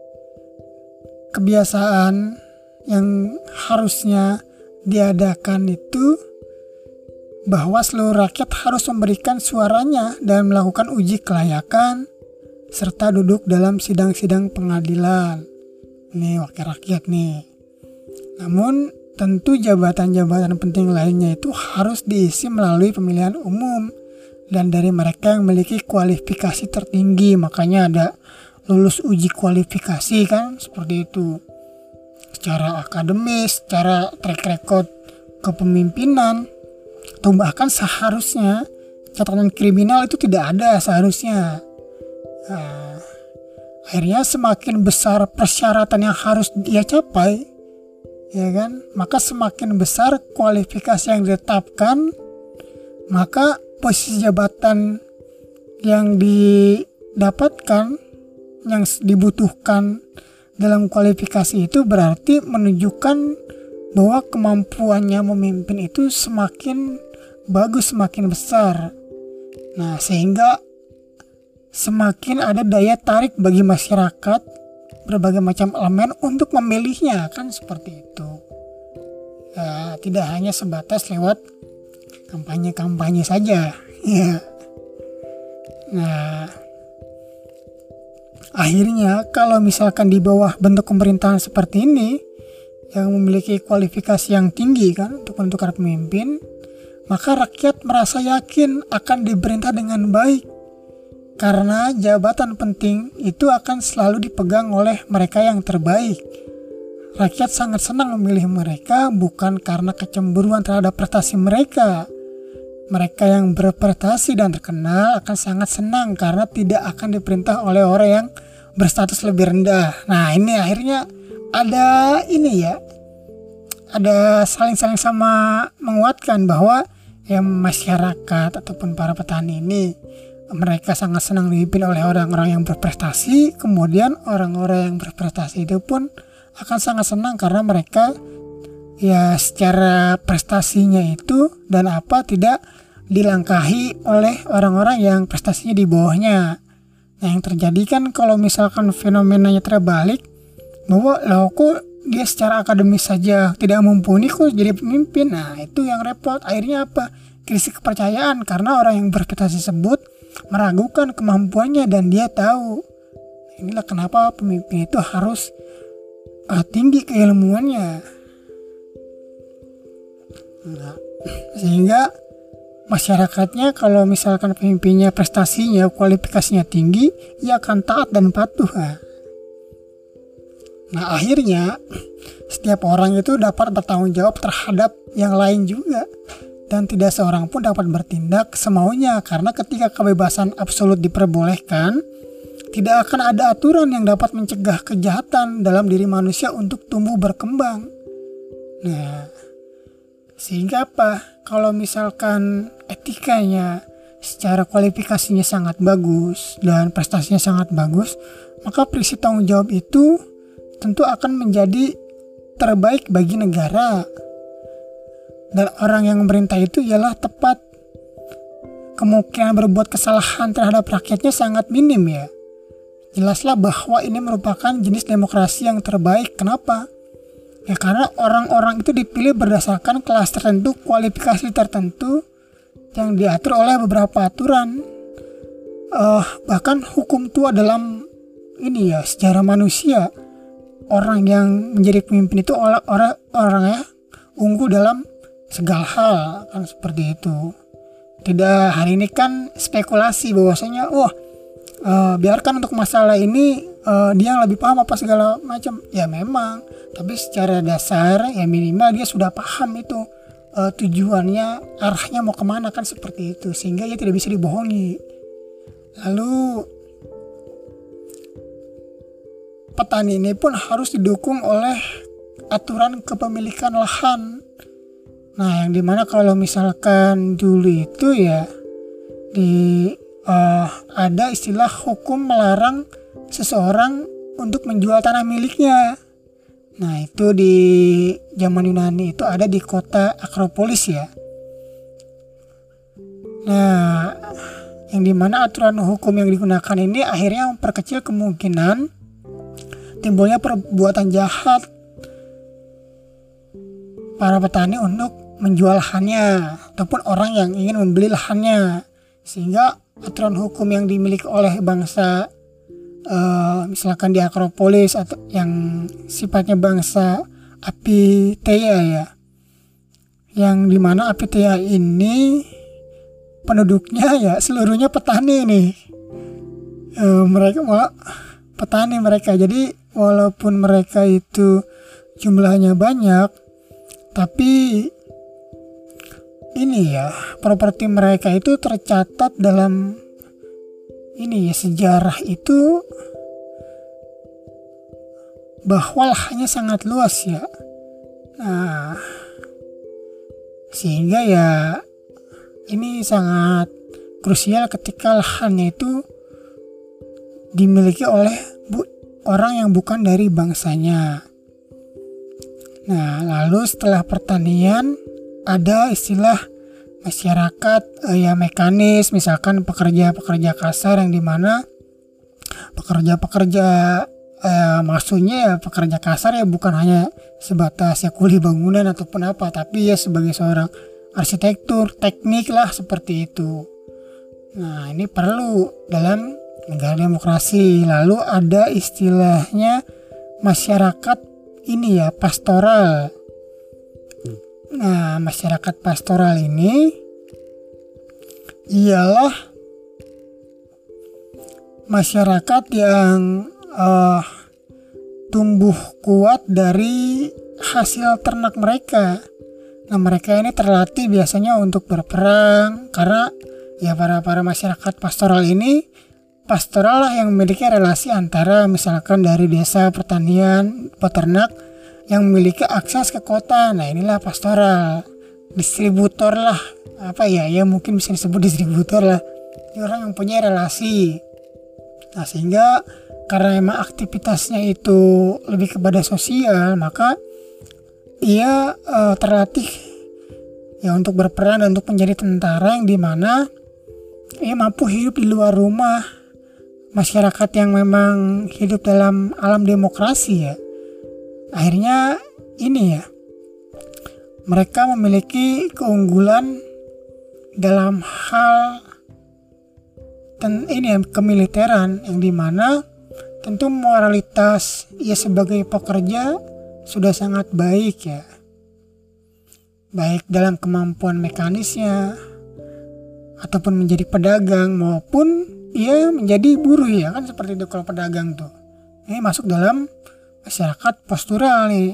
A: kebiasaan yang harusnya diadakan itu bahwa seluruh rakyat harus memberikan suaranya dan melakukan uji kelayakan serta duduk dalam sidang-sidang pengadilan. Ini wakil rakyat nih. Namun tentu jabatan-jabatan penting lainnya itu harus diisi melalui pemilihan umum dan dari mereka yang memiliki kualifikasi tertinggi. Makanya ada lulus uji kualifikasi kan, seperti itu. Secara akademis, secara track record kepemimpinan, atau bahkan seharusnya catatan kriminal itu tidak ada seharusnya. Nah, akhirnya semakin besar persyaratan yang harus dia capai, ya kan, maka semakin besar kualifikasi yang ditetapkan, maka posisi jabatan yang didapatkan, yang dibutuhkan dalam kualifikasi itu berarti menunjukkan bahwa kemampuannya memimpin itu semakin bagus, semakin besar. Nah, sehingga semakin ada daya tarik bagi masyarakat berbagai macam elemen untuk memilihnya kan, seperti itu. Ya, tidak hanya sebatas lewat kampanye-kampanye saja ya. Nah, akhirnya kalau misalkan di bawah bentuk pemerintahan seperti ini yang memiliki kualifikasi yang tinggi kan untuk menentukan pemimpin, maka rakyat merasa yakin akan diperintah dengan baik karena jabatan penting itu akan selalu dipegang oleh mereka yang terbaik. Rakyat sangat senang memilih mereka bukan karena kecemburuan terhadap prestasi mereka. Mereka yang berprestasi dan terkenal akan sangat senang karena tidak akan diperintah oleh orang yang berstatus lebih rendah. Nah, ini akhirnya ada ini ya, ada saling-saling sama menguatkan bahwa ya masyarakat ataupun para petani ini mereka sangat senang dipimpin oleh orang-orang yang berprestasi. Kemudian orang-orang yang berprestasi itu pun akan sangat senang karena mereka ya secara prestasinya itu dan apa tidak dilangkahi oleh orang-orang yang prestasinya di bawahnya. Nah, yang terjadi kan kalau misalkan fenomenanya terbalik, bahwa loh kok dia secara akademis saja tidak mumpuni kok jadi pemimpin. Nah, itu yang repot. Akhirnya apa? Krisis kepercayaan karena orang yang berprestasi tersebut meragukan kemampuannya dan dia tahu. Inilah kenapa pemimpin itu harus uh, tinggi keilmuannya. Nah, sehingga masyarakatnya kalau misalkan pemimpinnya prestasinya, kualifikasinya tinggi, ia akan taat dan patuh. Nah, akhirnya setiap orang itu dapat bertanggung jawab terhadap yang lain juga dan tidak seorang pun dapat bertindak semaunya karena ketika kebebasan absolut diperbolehkan, tidak akan ada aturan yang dapat mencegah kejahatan dalam diri manusia untuk tumbuh berkembang. Nah, sehingga apa? Kalau misalkan etikanya secara kualifikasinya sangat bagus dan prestasinya sangat bagus, maka prinsip tanggung jawab itu tentu akan menjadi terbaik bagi negara. Dan orang yang memerintah itu ialah tepat. Kemungkinan berbuat kesalahan terhadap rakyatnya sangat minim ya. Jelaslah bahwa ini merupakan jenis demokrasi yang terbaik. Kenapa? Ya karena orang-orang itu dipilih berdasarkan kelas tertentu, kualifikasi tertentu yang diatur oleh beberapa aturan. Uh, bahkan hukum tua dalam ini ya sejarah manusia, orang yang menjadi pemimpin itu orang orang orangnya unggul dalam segala hal, kan seperti itu. Tidak, hari ini kan spekulasi bahwasanya wah uh, biarkan untuk masalah ini uh, dia yang lebih paham apa segala macam. Ya memang, tapi secara dasar ya minimal dia sudah paham itu uh, tujuannya, arahnya mau kemana, kan seperti itu, sehingga ia tidak bisa dibohongi. Lalu petani ini pun harus didukung oleh aturan kepemilikan lahan. Nah, yang dimana kalau misalkan dulu itu ya di uh, ada istilah hukum melarang seseorang untuk menjual tanah miliknya. Nah, itu di zaman Yunani itu ada di kota Akropolis ya. Nah, yang dimana aturan hukum yang digunakan ini akhirnya memperkecil kemungkinan timbulnya perbuatan jahat para petani untuk menjual lahannya ataupun orang yang ingin membeli lahannya, sehingga aturan hukum yang dimiliki oleh bangsa uh, misalkan di Akropolis atau yang sifatnya bangsa Apiteia ya, yang dimana Apiteia ini penduduknya ya seluruhnya petani nih, uh, mereka malah petani mereka. Jadi walaupun mereka itu jumlahnya banyak, tapi ini ya properti mereka itu tercatat dalam ini ya sejarah itu bahwa lahannya sangat luas ya. Nah, sehingga ya ini sangat krusial ketika lahannya itu dimiliki oleh bu, orang yang bukan dari bangsanya. Nah, lalu setelah pertanian ada istilah masyarakat eh, ya mekanis, misalkan pekerja-pekerja kasar yang dimana pekerja-pekerja eh, maksudnya ya pekerja kasar ya bukan hanya sebatas ya kuli bangunan ataupun apa, tapi ya sebagai seorang arsitektur, teknik lah seperti itu. Nah, ini perlu dalam negara demokrasi. Lalu ada istilahnya masyarakat ini ya pastoral. Nah, masyarakat pastoral ini ialah masyarakat yang uh, tumbuh kuat dari hasil ternak mereka. Nah, mereka ini terlatih biasanya untuk berperang karena ya para para masyarakat pastoral ini pastoral lah yang memiliki relasi antara misalkan dari desa pertanian peternak yang memiliki akses ke kota. Nah, inilah pastoral, distributor lah, apa ya, ya mungkin bisa disebut distributor lah. Ini orang yang punya relasi. Nah, sehingga karena memang aktivitasnya itu lebih kepada sosial, maka ia uh, terlatih ya untuk berperan dan untuk menjadi tentara yang dimana ia mampu hidup di luar rumah. Masyarakat yang memang hidup dalam alam demokrasi ya, akhirnya ini ya mereka memiliki keunggulan dalam hal ten, ini ya, kemiliteran yang dimana tentu moralitas ia sebagai pekerja sudah sangat baik ya, baik dalam kemampuan mekanisnya ataupun menjadi pedagang maupun ia menjadi buruh ya, kan seperti itu kalau pedagang tuh. Ini masuk dalam masyarakat pastoral nih.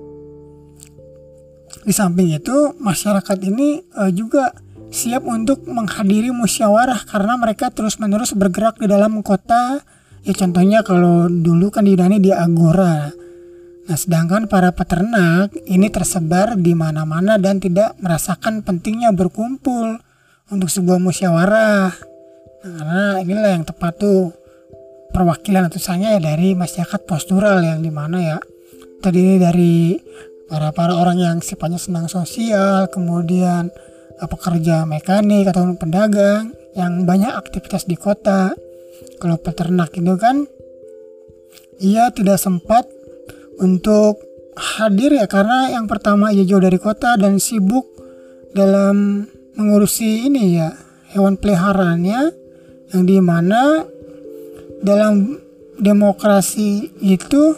A: Di samping itu masyarakat ini uh, juga siap untuk menghadiri musyawarah karena mereka terus-menerus bergerak di dalam kota. Ya contohnya kalau dulu kan di Yunani di agora. Nah, sedangkan para peternak ini tersebar di mana-mana dan tidak merasakan pentingnya berkumpul untuk sebuah musyawarah. Nah, karena inilah yang tepat tuh perwakilan utusannya ya dari masyarakat pastoral yang dimana ya terdiri dari para para orang yang sifatnya senang sosial, kemudian pekerja mekanik atau pedagang yang banyak aktivitas di kota. Kalau peternak itu kan ia tidak sempat untuk hadir ya karena yang pertama ia jauh dari kota dan sibuk dalam mengurusi ini ya hewan peliharaannya, yang dimana dalam demokrasi itu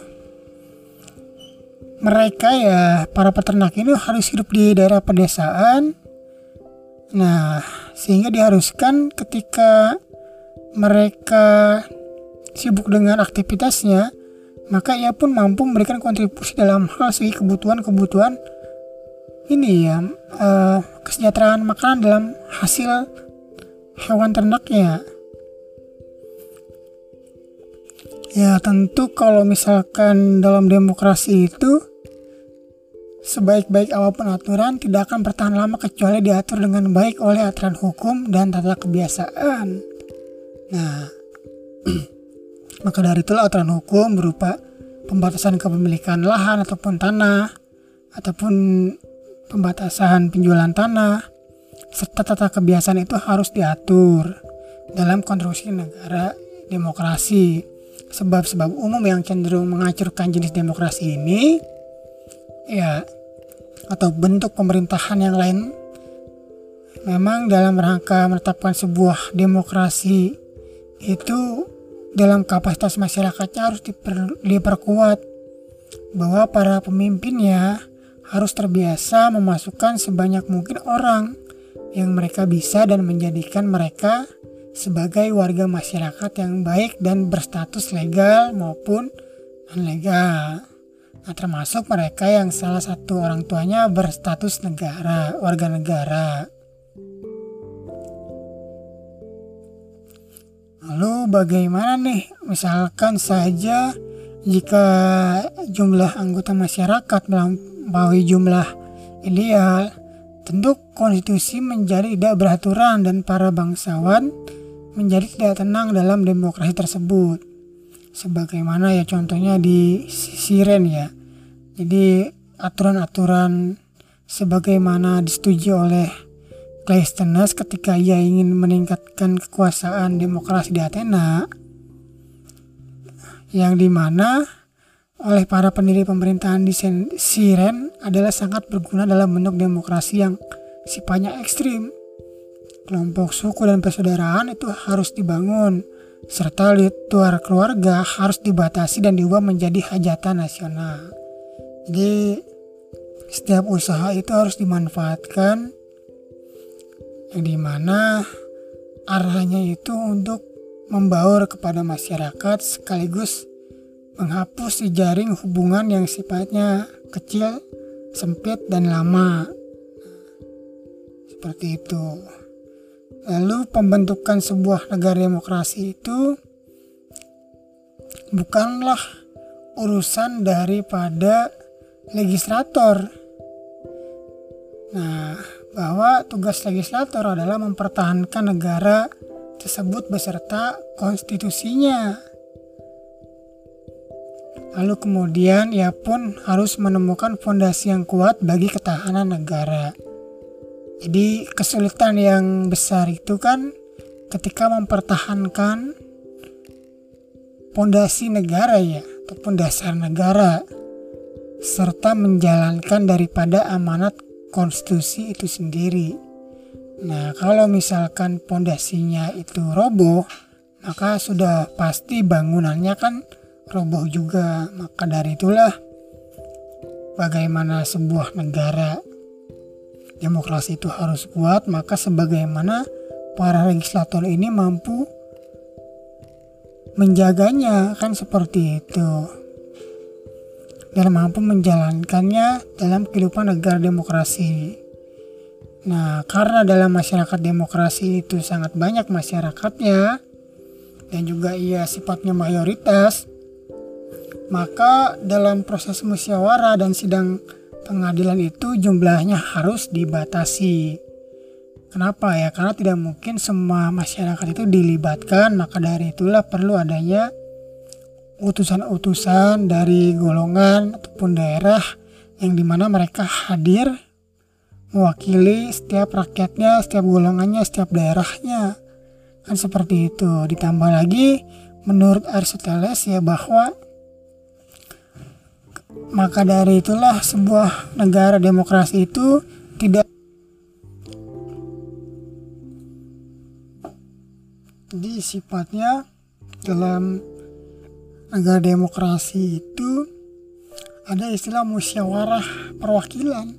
A: mereka ya para peternak ini harus hidup di daerah pedesaan. Nah, sehingga diharuskan ketika mereka sibuk dengan aktivitasnya, maka ia pun mampu memberikan kontribusi dalam hal segi kebutuhan-kebutuhan ini ya eh, kesejahteraan makanan dalam hasil hewan ternaknya. Ya tentu kalau misalkan dalam demokrasi itu sebaik-baik apapun aturan tidak akan bertahan lama kecuali diatur dengan baik oleh aturan hukum dan tata kebiasaan. Nah, maka dari itulah aturan hukum berupa pembatasan kepemilikan lahan ataupun tanah, ataupun pembatasan penjualan tanah, serta tata kebiasaan itu harus diatur dalam konstruksi negara demokrasi. Sebab-sebab umum yang cenderung menghancurkan jenis demokrasi ini ya atau bentuk pemerintahan yang lain memang dalam rangka menetapkan sebuah demokrasi itu dalam kapasitas masyarakatnya harus diper, diperkuat, bahwa para pemimpinnya harus terbiasa memasukkan sebanyak mungkin orang yang mereka bisa dan menjadikan mereka sebagai warga masyarakat yang baik dan berstatus legal maupun non-legal. Nah, termasuk mereka yang salah satu orang tuanya berstatus negara, warga negara. Lalu bagaimana nih, misalkan saja jika jumlah anggota masyarakat melampaui jumlah ideal, tentu konstitusi menjadi tidak beraturan dan para bangsawan menjadi tidak tenang dalam demokrasi tersebut. Sebagaimana ya contohnya di Siren ya. Jadi aturan-aturan sebagaimana disetujui oleh Cleisthenes ketika ia ingin meningkatkan kekuasaan demokrasi di Athena, yang dimana oleh para pendiri pemerintahan di Siren adalah sangat berguna dalam bentuk demokrasi yang sifatnya ekstrim. Kelompok suku dan persaudaraan itu harus dibangun, serta ritual keluarga harus dibatasi dan diubah menjadi hajatan nasional. Jadi setiap usaha itu harus dimanfaatkan, yang dimana arahnya itu untuk membaur kepada masyarakat sekaligus menghapus jejaring hubungan yang sifatnya kecil, sempit, dan lama. Seperti itu. Lalu pembentukan sebuah negara demokrasi itu bukanlah urusan daripada legislator. Nah, bahwa tugas legislator adalah mempertahankan negara tersebut beserta konstitusinya. Lalu kemudian ia pun harus menemukan fondasi yang kuat bagi ketahanan negara. Jadi kesulitan yang besar itu kan ketika mempertahankan fondasi negara ya, ataupun dasar negara, serta menjalankan daripada amanat konstitusi itu sendiri. Nah, kalau misalkan fondasinya itu roboh, maka sudah pasti bangunannya kan roboh juga. Maka dari itulah bagaimana sebuah negara demokrasi itu harus kuat, maka sebagaimana para legislator ini mampu menjaganya, kan seperti itu, dan mampu menjalankannya dalam kehidupan negara demokrasi. Nah, karena dalam masyarakat demokrasi itu sangat banyak masyarakatnya dan juga ia sifatnya mayoritas, maka dalam proses musyawarah dan sidang pengadilan itu jumlahnya harus dibatasi. Kenapa ya? Karena tidak mungkin semua masyarakat itu dilibatkan, maka dari itulah perlu adanya utusan-utusan dari golongan ataupun daerah yang dimana mereka hadir mewakili setiap rakyatnya, setiap golongannya, setiap daerahnya. Kan seperti itu. Ditambah lagi menurut Aristoteles ya bahwa Maka dari itulah sebuah negara demokrasi itu tidak di sifatnya dalam negara demokrasi itu ada istilah musyawarah perwakilan.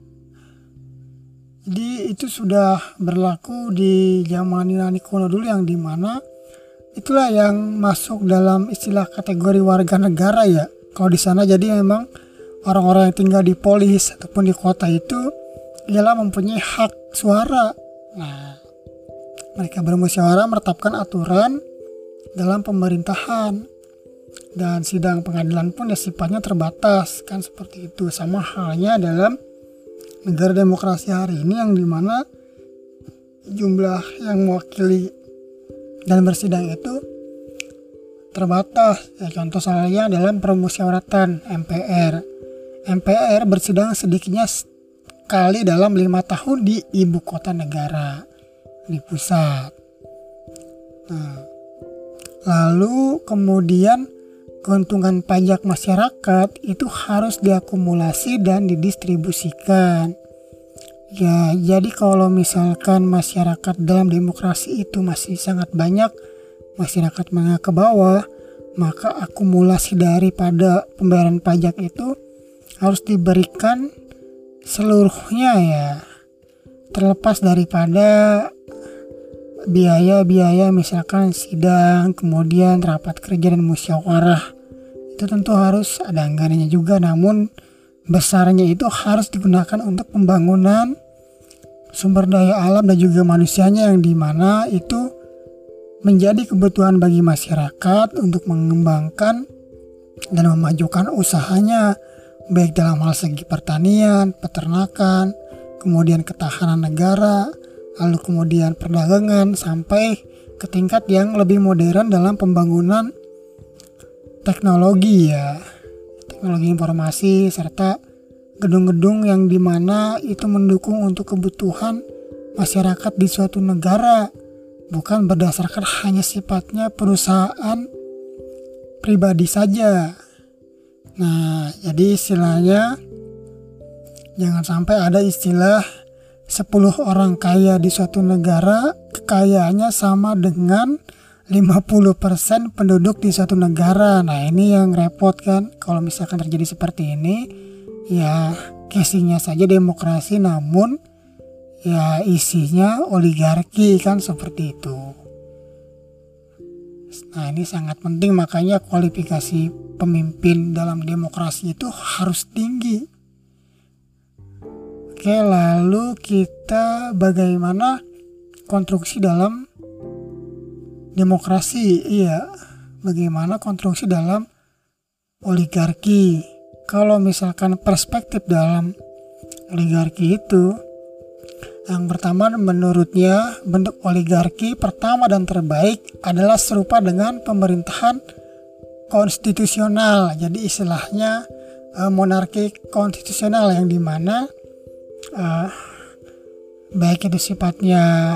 A: Jadi itu sudah berlaku di zaman Yunani kuno dulu, yang dimana itulah yang masuk dalam istilah kategori warga negara ya. Kalau di sana jadi memang orang-orang yang tinggal di polis ataupun di kota itu ialah mempunyai hak suara. Nah, mereka bermusyawarah menetapkan aturan dalam pemerintahan, dan sidang pengadilan pun ya sifatnya terbatas kan, seperti itu. Sama halnya dalam negara demokrasi hari ini, yang dimana jumlah yang mewakili dan bersidang itu terbatas ya. Contoh salahnya dalam permusyawaratan M P R. M P R bersidang sedikitnya sekali dalam lima tahun di ibu kota negara, di pusat. Nah, lalu kemudian keuntungan pajak masyarakat itu harus diakumulasi dan didistribusikan. Ya, jadi kalau misalkan masyarakat dalam demokrasi itu masih sangat banyak masyarakat menengah ke bawah, maka akumulasi daripada pembayaran pajak itu harus diberikan seluruhnya ya, terlepas daripada biaya-biaya misalkan sidang, kemudian rapat kerja dan musyawarah. Itu tentu harus ada anggarannya juga, namun besarnya itu harus digunakan untuk pembangunan sumber daya alam dan juga manusianya, yang dimana itu menjadi kebutuhan bagi masyarakat untuk mengembangkan dan memajukan usahanya, baik dalam hal segi pertanian, peternakan, kemudian ketahanan negara, lalu kemudian perdagangan, sampai ke tingkat yang lebih modern dalam pembangunan teknologi ya, teknologi informasi, serta gedung-gedung yang dimana itu mendukung untuk kebutuhan masyarakat di suatu negara, bukan berdasarkan hanya sifatnya perusahaan pribadi saja. Nah, jadi istilahnya jangan sampai ada istilah sepuluh orang kaya di suatu negara, kekayaannya sama dengan lima puluh persen penduduk di suatu negara. Nah, ini yang repot kan kalau misalkan terjadi seperti ini. Ya, casingnya saja demokrasi, namun ya isinya oligarki kan, seperti itu. Nah, ini sangat penting, makanya kualifikasi pemimpin dalam demokrasi itu harus tinggi. Oke, lalu kita bagaimana konstruksi dalam demokrasi? Iya, bagaimana konstruksi dalam oligarki? Kalau misalkan perspektif dalam oligarki itu, yang pertama menurutnya bentuk oligarki pertama dan terbaik adalah serupa dengan pemerintahan konstitusional. Jadi istilahnya uh, monarki konstitusional, yang dimana uh, baik itu sifatnya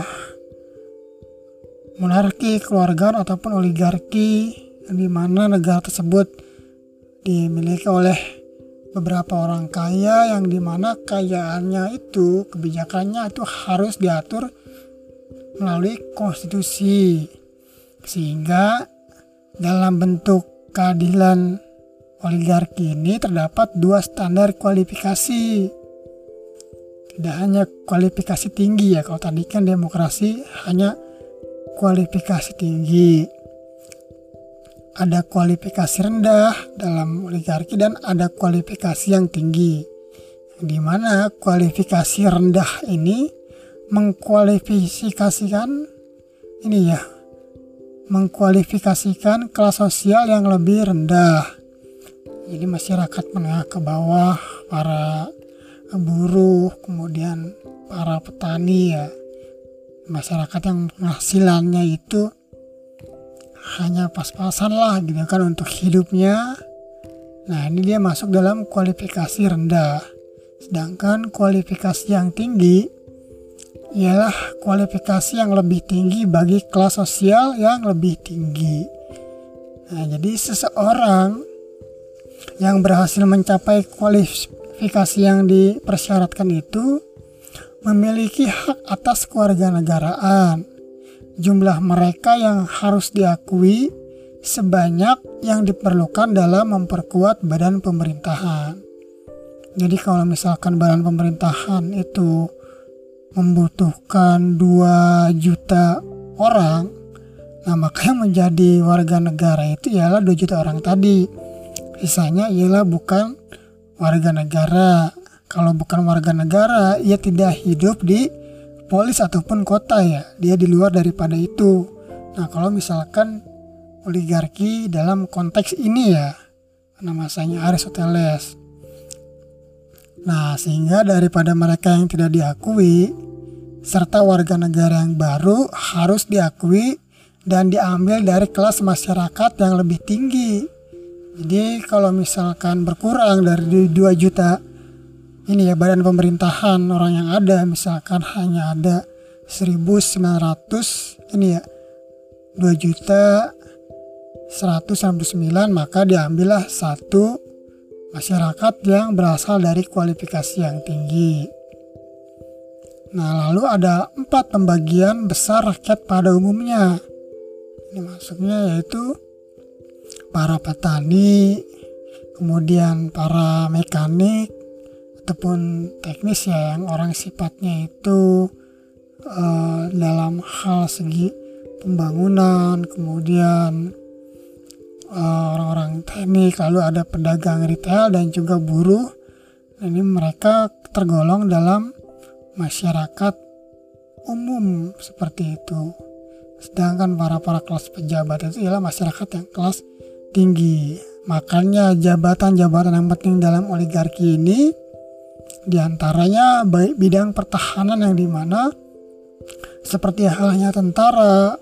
A: monarki, keluargaan ataupun oligarki, yang dimana negara tersebut dimiliki oleh beberapa orang kaya, yang dimana kayaannya itu, kebijakannya itu harus diatur melalui konstitusi, sehingga dalam bentuk keadilan oligarki ini terdapat dua standar kualifikasi. Tidak hanya kualifikasi tinggi ya, kalau tadi kan demokrasi hanya kualifikasi tinggi. Ada kualifikasi rendah dalam oligarki dan ada kualifikasi yang tinggi. Di mana kualifikasi rendah ini mengkualifikasikan ini ya, mengkualifikasikan kelas sosial yang lebih rendah. Jadi masyarakat menengah ke bawah, para buruh, kemudian para petani ya, masyarakat yang penghasilannya itu hanya pas-pasan lah gitu kan untuk hidupnya. Nah, ini dia masuk dalam kualifikasi rendah. Sedangkan kualifikasi yang tinggi ialah kualifikasi yang lebih tinggi bagi kelas sosial yang lebih tinggi. Nah, jadi seseorang yang berhasil mencapai kualifikasi yang dipersyaratkan itu memiliki hak atas kewarganegaraan. Jumlah mereka yang harus diakui sebanyak yang diperlukan dalam memperkuat badan pemerintahan. Jadi kalau misalkan badan pemerintahan itu membutuhkan dua juta orang, nah maka yang menjadi warga negara itu ialah dua juta orang tadi. Sisanya ialah bukan warga negara. Kalau bukan warga negara, ia tidak hidup di polis ataupun kota ya. Dia di luar daripada itu. Nah kalau misalkan oligarki dalam konteks ini ya, namanya Aristoteles. Nah, sehingga daripada mereka yang tidak diakui, serta warga negara yang baru harus diakui dan diambil dari kelas masyarakat yang lebih tinggi. Jadi kalau misalkan berkurang dari dua juta, ini ya badan pemerintahan orang yang ada, misalkan hanya ada seribu sembilan ratus, ini ya dua juta seratus sembilan puluh sembilan, maka diambillah satu masyarakat yang berasal dari kualifikasi yang tinggi. Nah, lalu ada empat pembagian besar rakyat pada umumnya. Ini maksudnya yaitu para petani, kemudian para mekanik, ataupun teknis ya, yang orang sifatnya itu uh, dalam hal segi pembangunan, kemudian orang-orang teknik, lalu ada pedagang retail dan juga buruh. Ini mereka tergolong dalam masyarakat umum seperti itu. Sedangkan para para kelas pejabat itu ialah masyarakat yang kelas tinggi. Makanya jabatan-jabatan yang penting dalam oligarki ini diantaranya baik bidang pertahanan yang dimana seperti halnya tentara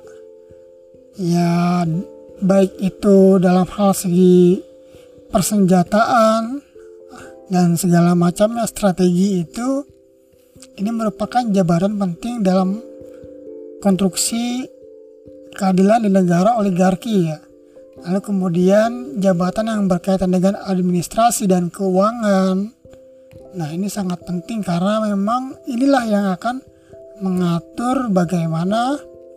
A: ya, baik itu dalam hal segi persenjataan dan segala macamnya strategi itu, ini merupakan jabatan penting dalam konstruksi keadilan di negara oligarki ya. Lalu kemudian jabatan yang berkaitan dengan administrasi dan keuangan. Nah ini sangat penting karena memang inilah yang akan mengatur bagaimana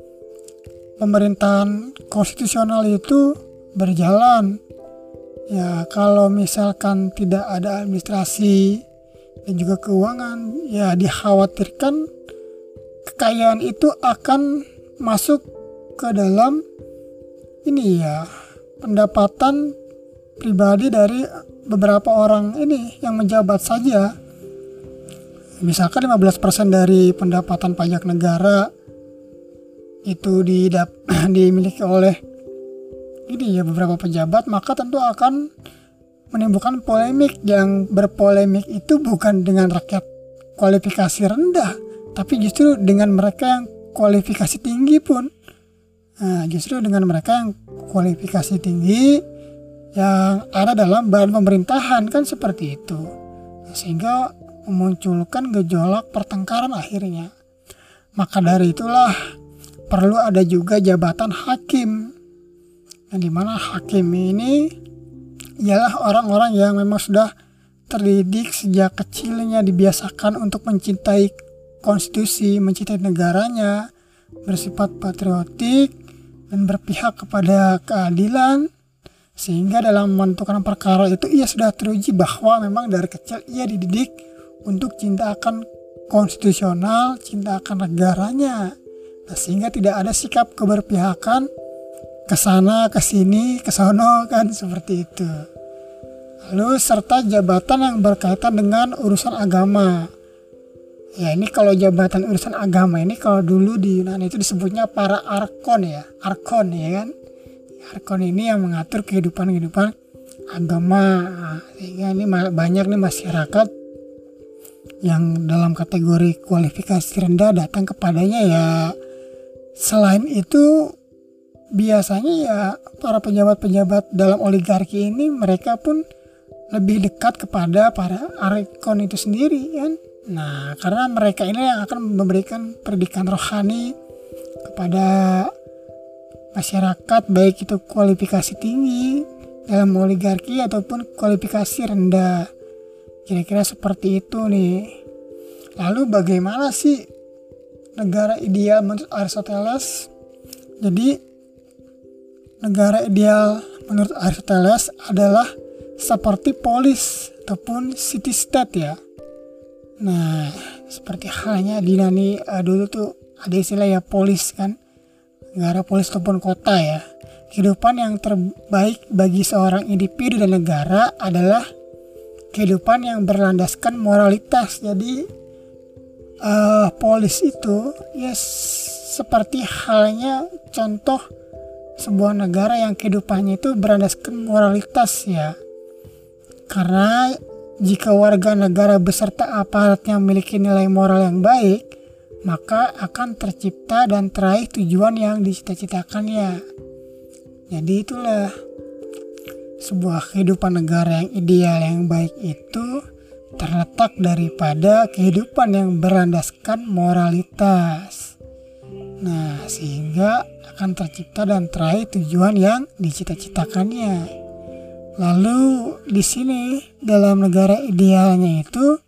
A: pemerintahan konstitusional itu berjalan. Ya kalau misalkan tidak ada administrasi dan juga keuangan, ya dikhawatirkan kekayaan itu akan masuk ke dalam ini ya, pendapatan pribadi dari beberapa orang ini yang menjabat saja. Misalkan lima belas persen dari pendapatan pajak negara itu didap, dimiliki oleh ini ya beberapa pejabat, maka tentu akan menimbulkan polemik. Yang berpolemik itu bukan dengan rakyat kualifikasi rendah, tapi justru dengan mereka yang kualifikasi tinggi pun. Nah, justru dengan mereka yang kualifikasi tinggi yang ada dalam badan pemerintahan kan seperti itu. Sehingga memunculkan gejolak pertengkaran akhirnya. Maka dari itulah perlu ada juga jabatan hakim, yang dimana hakim ini ialah orang-orang yang memang sudah terdidik sejak kecilnya, dibiasakan untuk mencintai konstitusi, mencintai negaranya, bersifat patriotik dan berpihak kepada keadilan, sehingga dalam menentukan perkara itu ia sudah teruji bahwa memang dari kecil ia dididik untuk cinta akan konstitusional, cinta akan negaranya. Nah, sehingga tidak ada sikap keberpihakan ke sana, ke sini, ke sono kan seperti itu. Lalu serta jabatan yang berkaitan dengan urusan agama. Ya ini kalau jabatan urusan agama ini kalau dulu di Yunani itu disebutnya para arkon ya, arkon ya kan. Arkon ini yang mengatur kehidupan-kehidupan agama. Nah, sehingga ini banyak nih masyarakat yang dalam kategori kualifikasi rendah datang kepadanya ya. Selain itu biasanya ya para pejabat-pejabat dalam oligarki ini mereka pun lebih dekat kepada para arkon itu sendiri kan. Nah karena mereka ini yang akan memberikan pendidikan rohani kepada masyarakat, baik itu kualifikasi tinggi dalam oligarki ataupun kualifikasi rendah. Kira-kira seperti itu nih. Lalu bagaimana sih negara ideal menurut Aristoteles? Jadi negara ideal menurut Aristoteles adalah seperti polis ataupun city state ya. Nah, seperti halnya di Nani uh, dulu tuh ada istilah ya polis kan, negara polis ataupun kota ya. Kehidupan yang terbaik bagi seorang individu dan negara adalah kehidupan yang berlandaskan moralitas. Jadi uh, polis itu ya seperti halnya contoh sebuah negara yang kehidupannya itu berlandaskan moralitas ya. Karena jika warga negara beserta aparatnya memiliki nilai moral yang baik, maka akan tercipta dan teraih tujuan yang dicita-citakannya. Jadi itulah sebuah kehidupan negara yang ideal yang baik itu terletak daripada kehidupan yang berlandaskan moralitas. Nah, sehingga akan tercipta dan teraih tujuan yang dicita-citakannya. Lalu di sini dalam negara idealnya itu,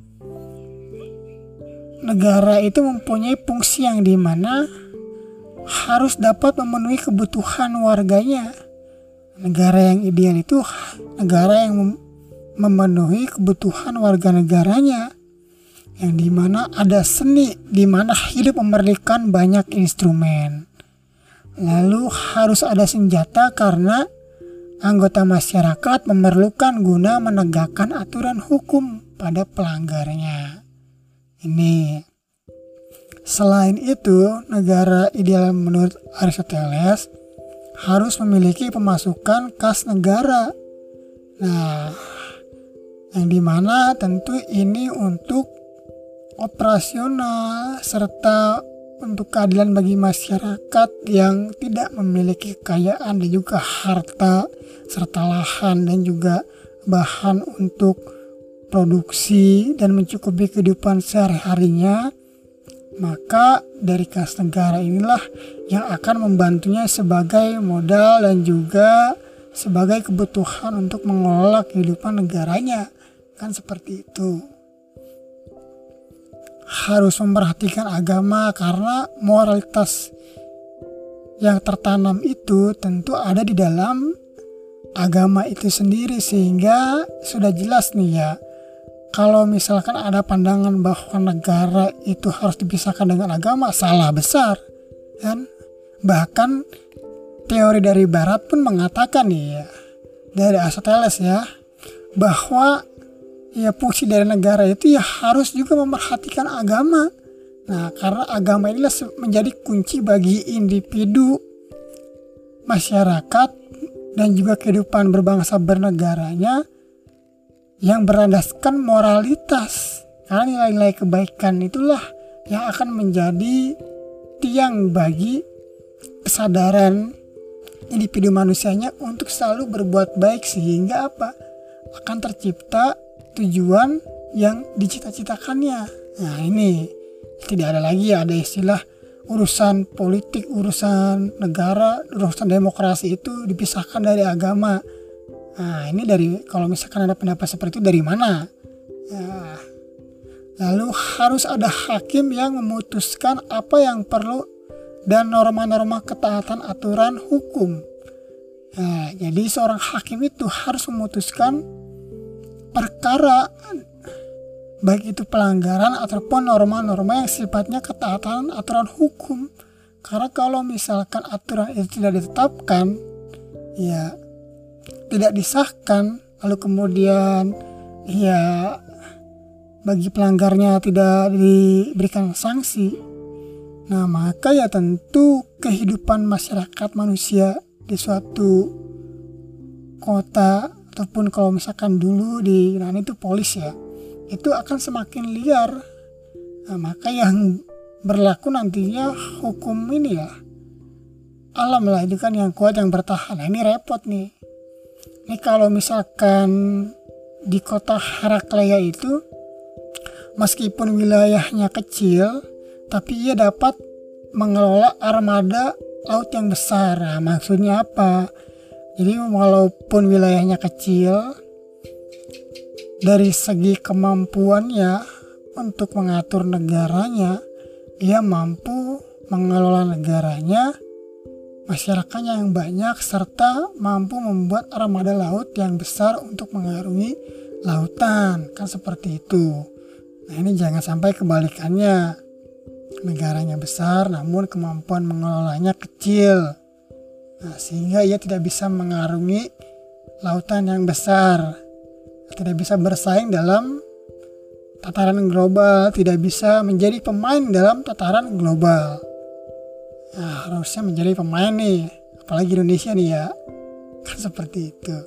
A: negara itu mempunyai fungsi yang dimana harus dapat memenuhi kebutuhan warganya. Negara yang ideal itu negara yang mem- memenuhi kebutuhan warga negaranya, yang dimana ada seni, dimana hidup memerlukan banyak instrumen. Lalu harus ada senjata karena anggota masyarakat memerlukan guna menegakkan aturan hukum pada pelanggarnya. Ini. Selain itu, negara ideal menurut Aristoteles harus memiliki pemasukan kas negara. Nah, yang dimana tentu ini untuk operasional serta untuk keadilan bagi masyarakat yang tidak memiliki kekayaan dan juga harta serta lahan dan juga bahan untuk produksi dan mencukupi kehidupan sehari-harinya, maka dari kas negara inilah yang akan membantunya sebagai modal dan juga sebagai kebutuhan untuk mengelola kehidupan negaranya. Kan seperti itu. Harus memperhatikan agama karena moralitas yang tertanam itu tentu ada di dalam agama itu sendiri, sehingga sudah jelas nih ya, kalau misalkan ada pandangan bahwa negara itu harus dipisahkan dengan agama, salah besar kan. Bahkan teori dari barat pun mengatakan nih ya, dari Aristoteles ya, bahwa ya fungsi dari negara itu ya harus juga memperhatikan agama. Nah, karena agama inilah menjadi kunci bagi individu, masyarakat, dan juga kehidupan berbangsa bernegaranya yang berlandaskan moralitas. Karena nilai-nilai kebaikan itulah yang akan menjadi tiang bagi kesadaran individu manusianya untuk selalu berbuat baik, sehingga apa? Akan tercipta tujuan yang dicita-citakannya. Nah, ini tidak ada lagi ada istilah urusan politik, urusan negara, urusan demokrasi itu dipisahkan dari agama. Nah, ini dari kalau misalkan ada pendapat seperti itu dari mana? Nah, lalu harus ada hakim yang memutuskan apa yang perlu dan norma-norma ketaatan aturan hukum. Nah, jadi seorang hakim itu harus memutuskan perkara baik itu pelanggaran ataupun norma-norma yang sifatnya ketaatan aturan hukum. Karena kalau misalkan aturan itu tidak ditetapkan, ya tidak disahkan, lalu kemudian ya bagi pelanggarnya tidak diberikan sanksi, nah maka ya tentu kehidupan masyarakat manusia di suatu kota ataupun kalau misalkan dulu di nah itu polis ya, itu akan semakin liar. Nah, maka yang berlaku nantinya hukum ini ya alam lah, itu kan yang kuat yang bertahan. Nah, ini repot nih. Ini kalau misalkan di kota Herakleia itu meskipun wilayahnya kecil, tapi ia dapat mengelola armada laut yang besar. Nah, maksudnya apa? Jadi walaupun wilayahnya kecil, dari segi kemampuannya untuk mengatur negaranya, ia mampu mengelola negaranya, masyarakatnya yang banyak, serta mampu membuat armada laut yang besar untuk mengarungi lautan, kan seperti itu. Nah ini jangan sampai kebalikannya, negaranya besar namun kemampuan mengelolanya kecil, nah, sehingga ia tidak bisa mengarungi lautan yang besar, tidak bisa bersaing dalam tataran global, tidak bisa menjadi pemain dalam tataran global. Nah, harusnya menjadi pemain nih, apalagi Indonesia nih ya, kan seperti itu.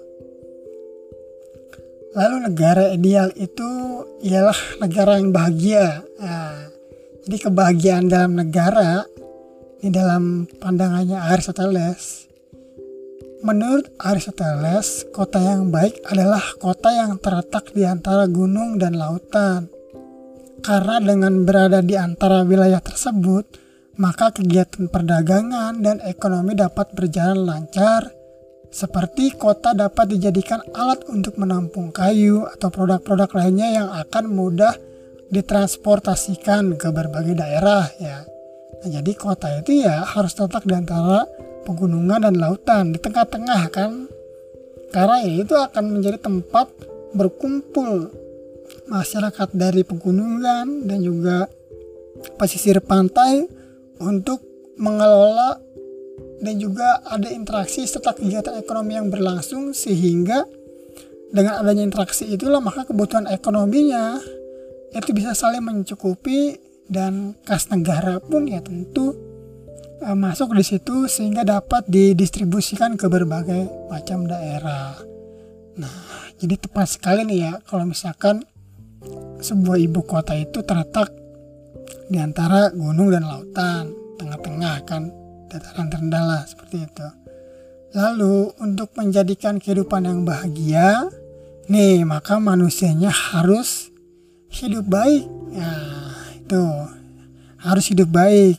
A: Lalu negara ideal itu ialah negara yang bahagia. Nah, jadi kebahagiaan dalam negara, ini dalam pandangannya Aristoteles. Menurut Aristoteles, kota yang baik adalah kota yang terletak di antara gunung dan lautan. Karena dengan berada di antara wilayah tersebut, maka kegiatan perdagangan dan ekonomi dapat berjalan lancar, seperti kota dapat dijadikan alat untuk menampung kayu atau produk-produk lainnya yang akan mudah ditransportasikan ke berbagai daerah ya. Nah, jadi kota itu ya harus terletak di antara pegunungan dan lautan, di tengah-tengah kan, karena ya itu akan menjadi tempat berkumpul masyarakat dari pegunungan dan juga pesisir pantai untuk mengelola dan juga ada interaksi serta kegiatan ekonomi yang berlangsung, sehingga dengan adanya interaksi itulah maka kebutuhan ekonominya itu bisa saling mencukupi dan kas negara pun ya tentu uh, masuk di situ sehingga dapat didistribusikan ke berbagai macam daerah. Nah, jadi tepat sekali nih ya kalau misalkan sebuah ibu kota itu terletak di antara gunung dan lautan, tengah-tengah kan, dataran terendah lah seperti itu. Lalu untuk menjadikan kehidupan yang bahagia, nih maka manusianya harus hidup baik. Ya, itu harus hidup baik.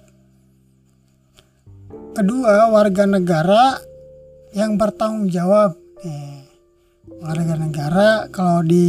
A: Kedua, warga negara yang bertanggung jawab. Nih, warga negara kalau di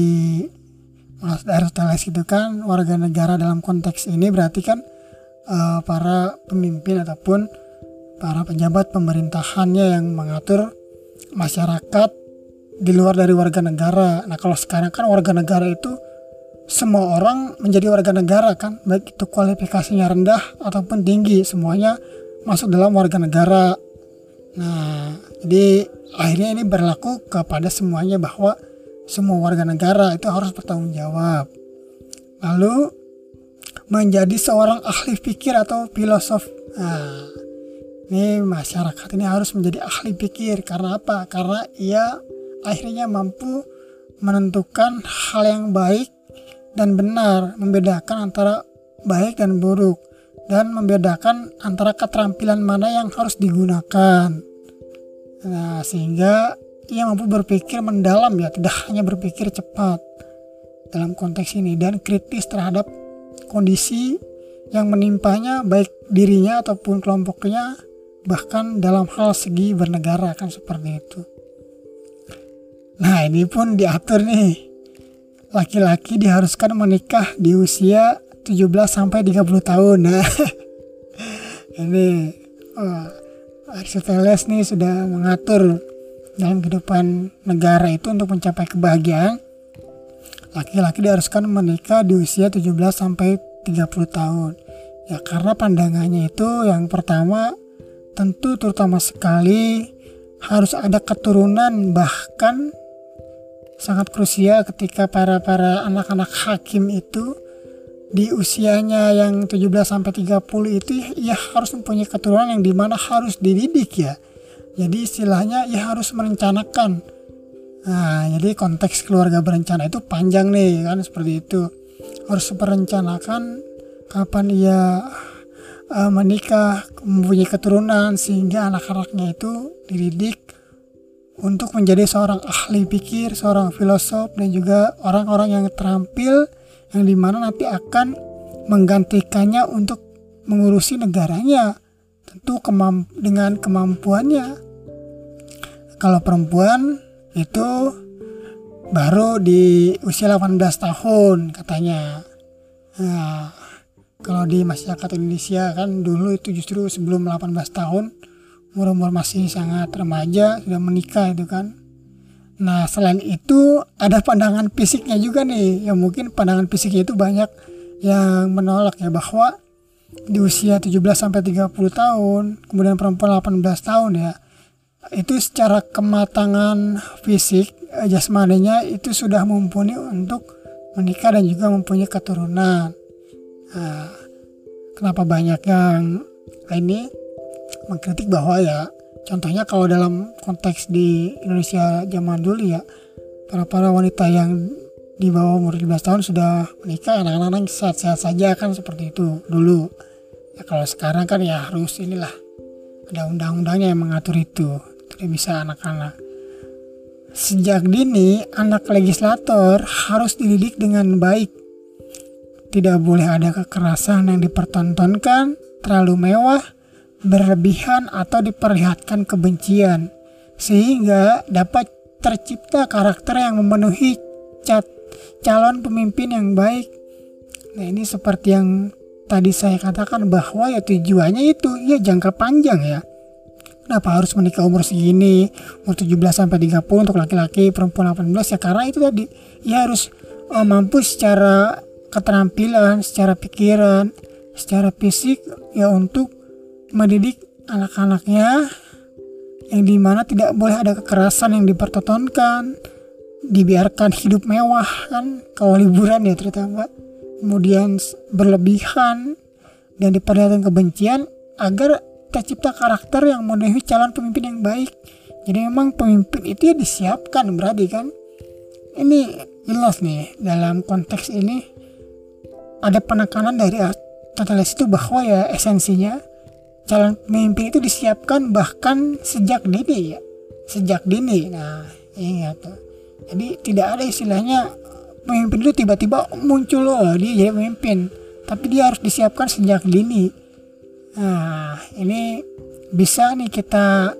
A: Aristoteles itu kan warga negara dalam konteks ini berarti kan uh, para pemimpin ataupun para pejabat pemerintahannya yang mengatur masyarakat di luar dari warga negara. Nah kalau sekarang kan warga negara itu semua orang menjadi warga negara kan, baik itu kualifikasinya rendah ataupun tinggi, semuanya masuk dalam warga negara. Nah jadi akhirnya ini berlaku kepada semuanya bahwa semua warga negara itu harus bertanggung jawab. Lalu menjadi seorang ahli pikir atau filosof. Nah, ini masyarakat ini harus menjadi ahli pikir. Karena apa? Karena ia akhirnya mampu menentukan hal yang baik dan benar, membedakan antara baik dan buruk, dan membedakan antara keterampilan mana yang harus digunakan. Nah, sehingga ia mampu berpikir mendalam ya, tidak hanya berpikir cepat dalam konteks ini, dan kritis terhadap kondisi yang menimpanya baik dirinya ataupun kelompoknya, bahkan dalam hal segi bernegara kan seperti itu. Nah ini pun diatur nih, laki-laki diharuskan menikah di usia tujuh belas sampai tiga puluh tahun. Nah ini oh, Aristoteles nih sudah mengatur dalam kehidupan negara itu untuk mencapai kebahagiaan, laki-laki diharuskan menikah di usia tujuh belas sampai tiga puluh tahun. Ya karena pandangannya itu yang pertama tentu terutama sekali harus ada keturunan, bahkan sangat krusial ketika para-para anak-anak hakim itu di usianya yang tujuh belas sampai tiga puluh itu ya harus mempunyai keturunan yang dimana harus dididik ya. Jadi istilahnya ia harus merencanakan. Nah, jadi konteks keluarga berencana itu panjang nih kan seperti itu. Harus merencanakan kapan ia uh, menikah, mempunyai keturunan sehingga anak-anaknya itu dididik untuk menjadi seorang ahli pikir, seorang filosof dan juga orang-orang yang terampil yang dimana nanti akan menggantikannya untuk mengurusi negaranya. Tentu kemamp- dengan kemampuannya. Kalau perempuan itu baru di usia delapan belas tahun katanya. Nah, kalau di masyarakat Indonesia kan dulu itu justru sebelum delapan belas tahun, umur-umur masih sangat remaja, sudah menikah itu kan. Nah, selain itu ada pandangan fisiknya juga nih. Ya mungkin pandangan fisiknya itu banyak yang menolak ya, bahwa di usia tujuh belas sampai tiga puluh tahun, kemudian perempuan delapan belas tahun ya, itu secara kematangan fisik jasmaninya itu sudah mumpuni untuk menikah dan juga mempunyai keturunan. Nah, kenapa banyak yang ini mengkritik bahwa ya, contohnya kalau dalam konteks di Indonesia zaman dulu ya, para para wanita yang di bawah umur tujuh belas tahun sudah menikah, anak-anak sehat-sehat saja kan, seperti itu dulu. Ya kalau sekarang kan ya harus inilah, ada undang-undangnya yang mengatur itu, tidak bisa anak-anak. Sejak dini anak legislator harus dididik dengan baik. Tidak boleh ada kekerasan yang dipertontonkan, terlalu mewah, berlebihan atau diperlihatkan kebencian, sehingga dapat tercipta karakter yang memenuhi cat, calon pemimpin yang baik. Nah, ini seperti yang tadi saya katakan bahwa ya tujuannya itu ya jangka panjang ya. Kenapa harus menikah umur segini, umur tujuh belas sampai tiga puluh untuk laki-laki, perempuan delapan belas ya, karena itu tadi ya harus uh, mampu secara keterampilan, secara pikiran, secara fisik ya, untuk mendidik anak-anaknya, yang dimana tidak boleh ada kekerasan yang dipertontonkan, dibiarkan hidup mewah kan, kalau liburan ya terutama, kemudian berlebihan dan diperlihatkan kebencian, agar tercipta karakter yang memenuhi calon pemimpin yang baik. Jadi memang pemimpin itu ya disiapkan, berarti kan ini jelas nih dalam konteks ini ada penekanan dari Aristoteles itu bahwa ya esensinya calon pemimpin itu disiapkan bahkan sejak dini ya, sejak dini. Nah, ingat tuh. Jadi tidak ada istilahnya pemimpin itu tiba-tiba muncul loh dia jadi pemimpin, tapi dia harus disiapkan sejak dini. Nah, ini bisa nih kita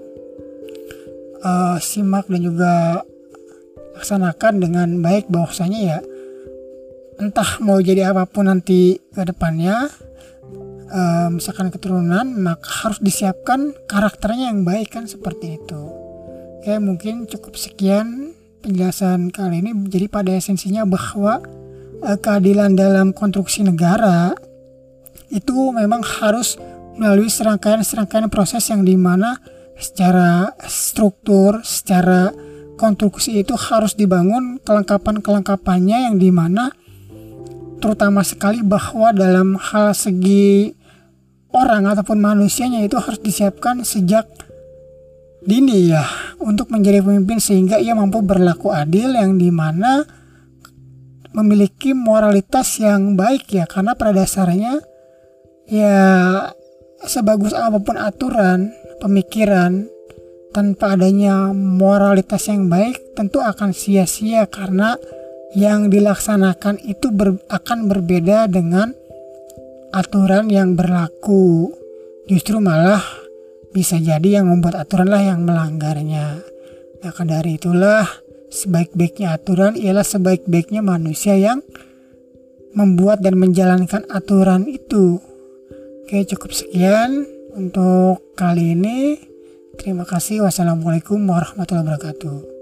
A: uh, simak dan juga laksanakan dengan baik, bahwasanya ya entah mau jadi apapun nanti ke depannya, uh, misalkan keturunan, maka harus disiapkan karakternya yang baik kan, seperti itu. Oke, mungkin cukup sekian penjelasan kali ini. Jadi pada esensinya bahwa uh, keadilan dalam konstruksi negara itu memang harus melalui serangkaian-serangkaian proses yang dimana secara struktur, secara konstruksi itu harus dibangun kelengkapan-kelengkapannya, yang dimana terutama sekali bahwa dalam hal segi orang ataupun manusianya itu harus disiapkan sejak dini ya, untuk menjadi pemimpin, sehingga ia mampu berlaku adil, yang dimana memiliki moralitas yang baik ya, karena pada dasarnya ya sebagus apapun aturan pemikiran tanpa adanya moralitas yang baik tentu akan sia-sia, karena yang dilaksanakan itu ber, akan berbeda dengan aturan yang berlaku. Justru malah bisa jadi yang membuat aturan lah yang melanggarnya. Maka dari itulah sebaik-baiknya aturan ialah sebaik-baiknya manusia yang membuat dan menjalankan aturan itu. Oke, cukup sekian untuk kali ini. Terima kasih. Wassalamualaikum warahmatullahi wabarakatuh.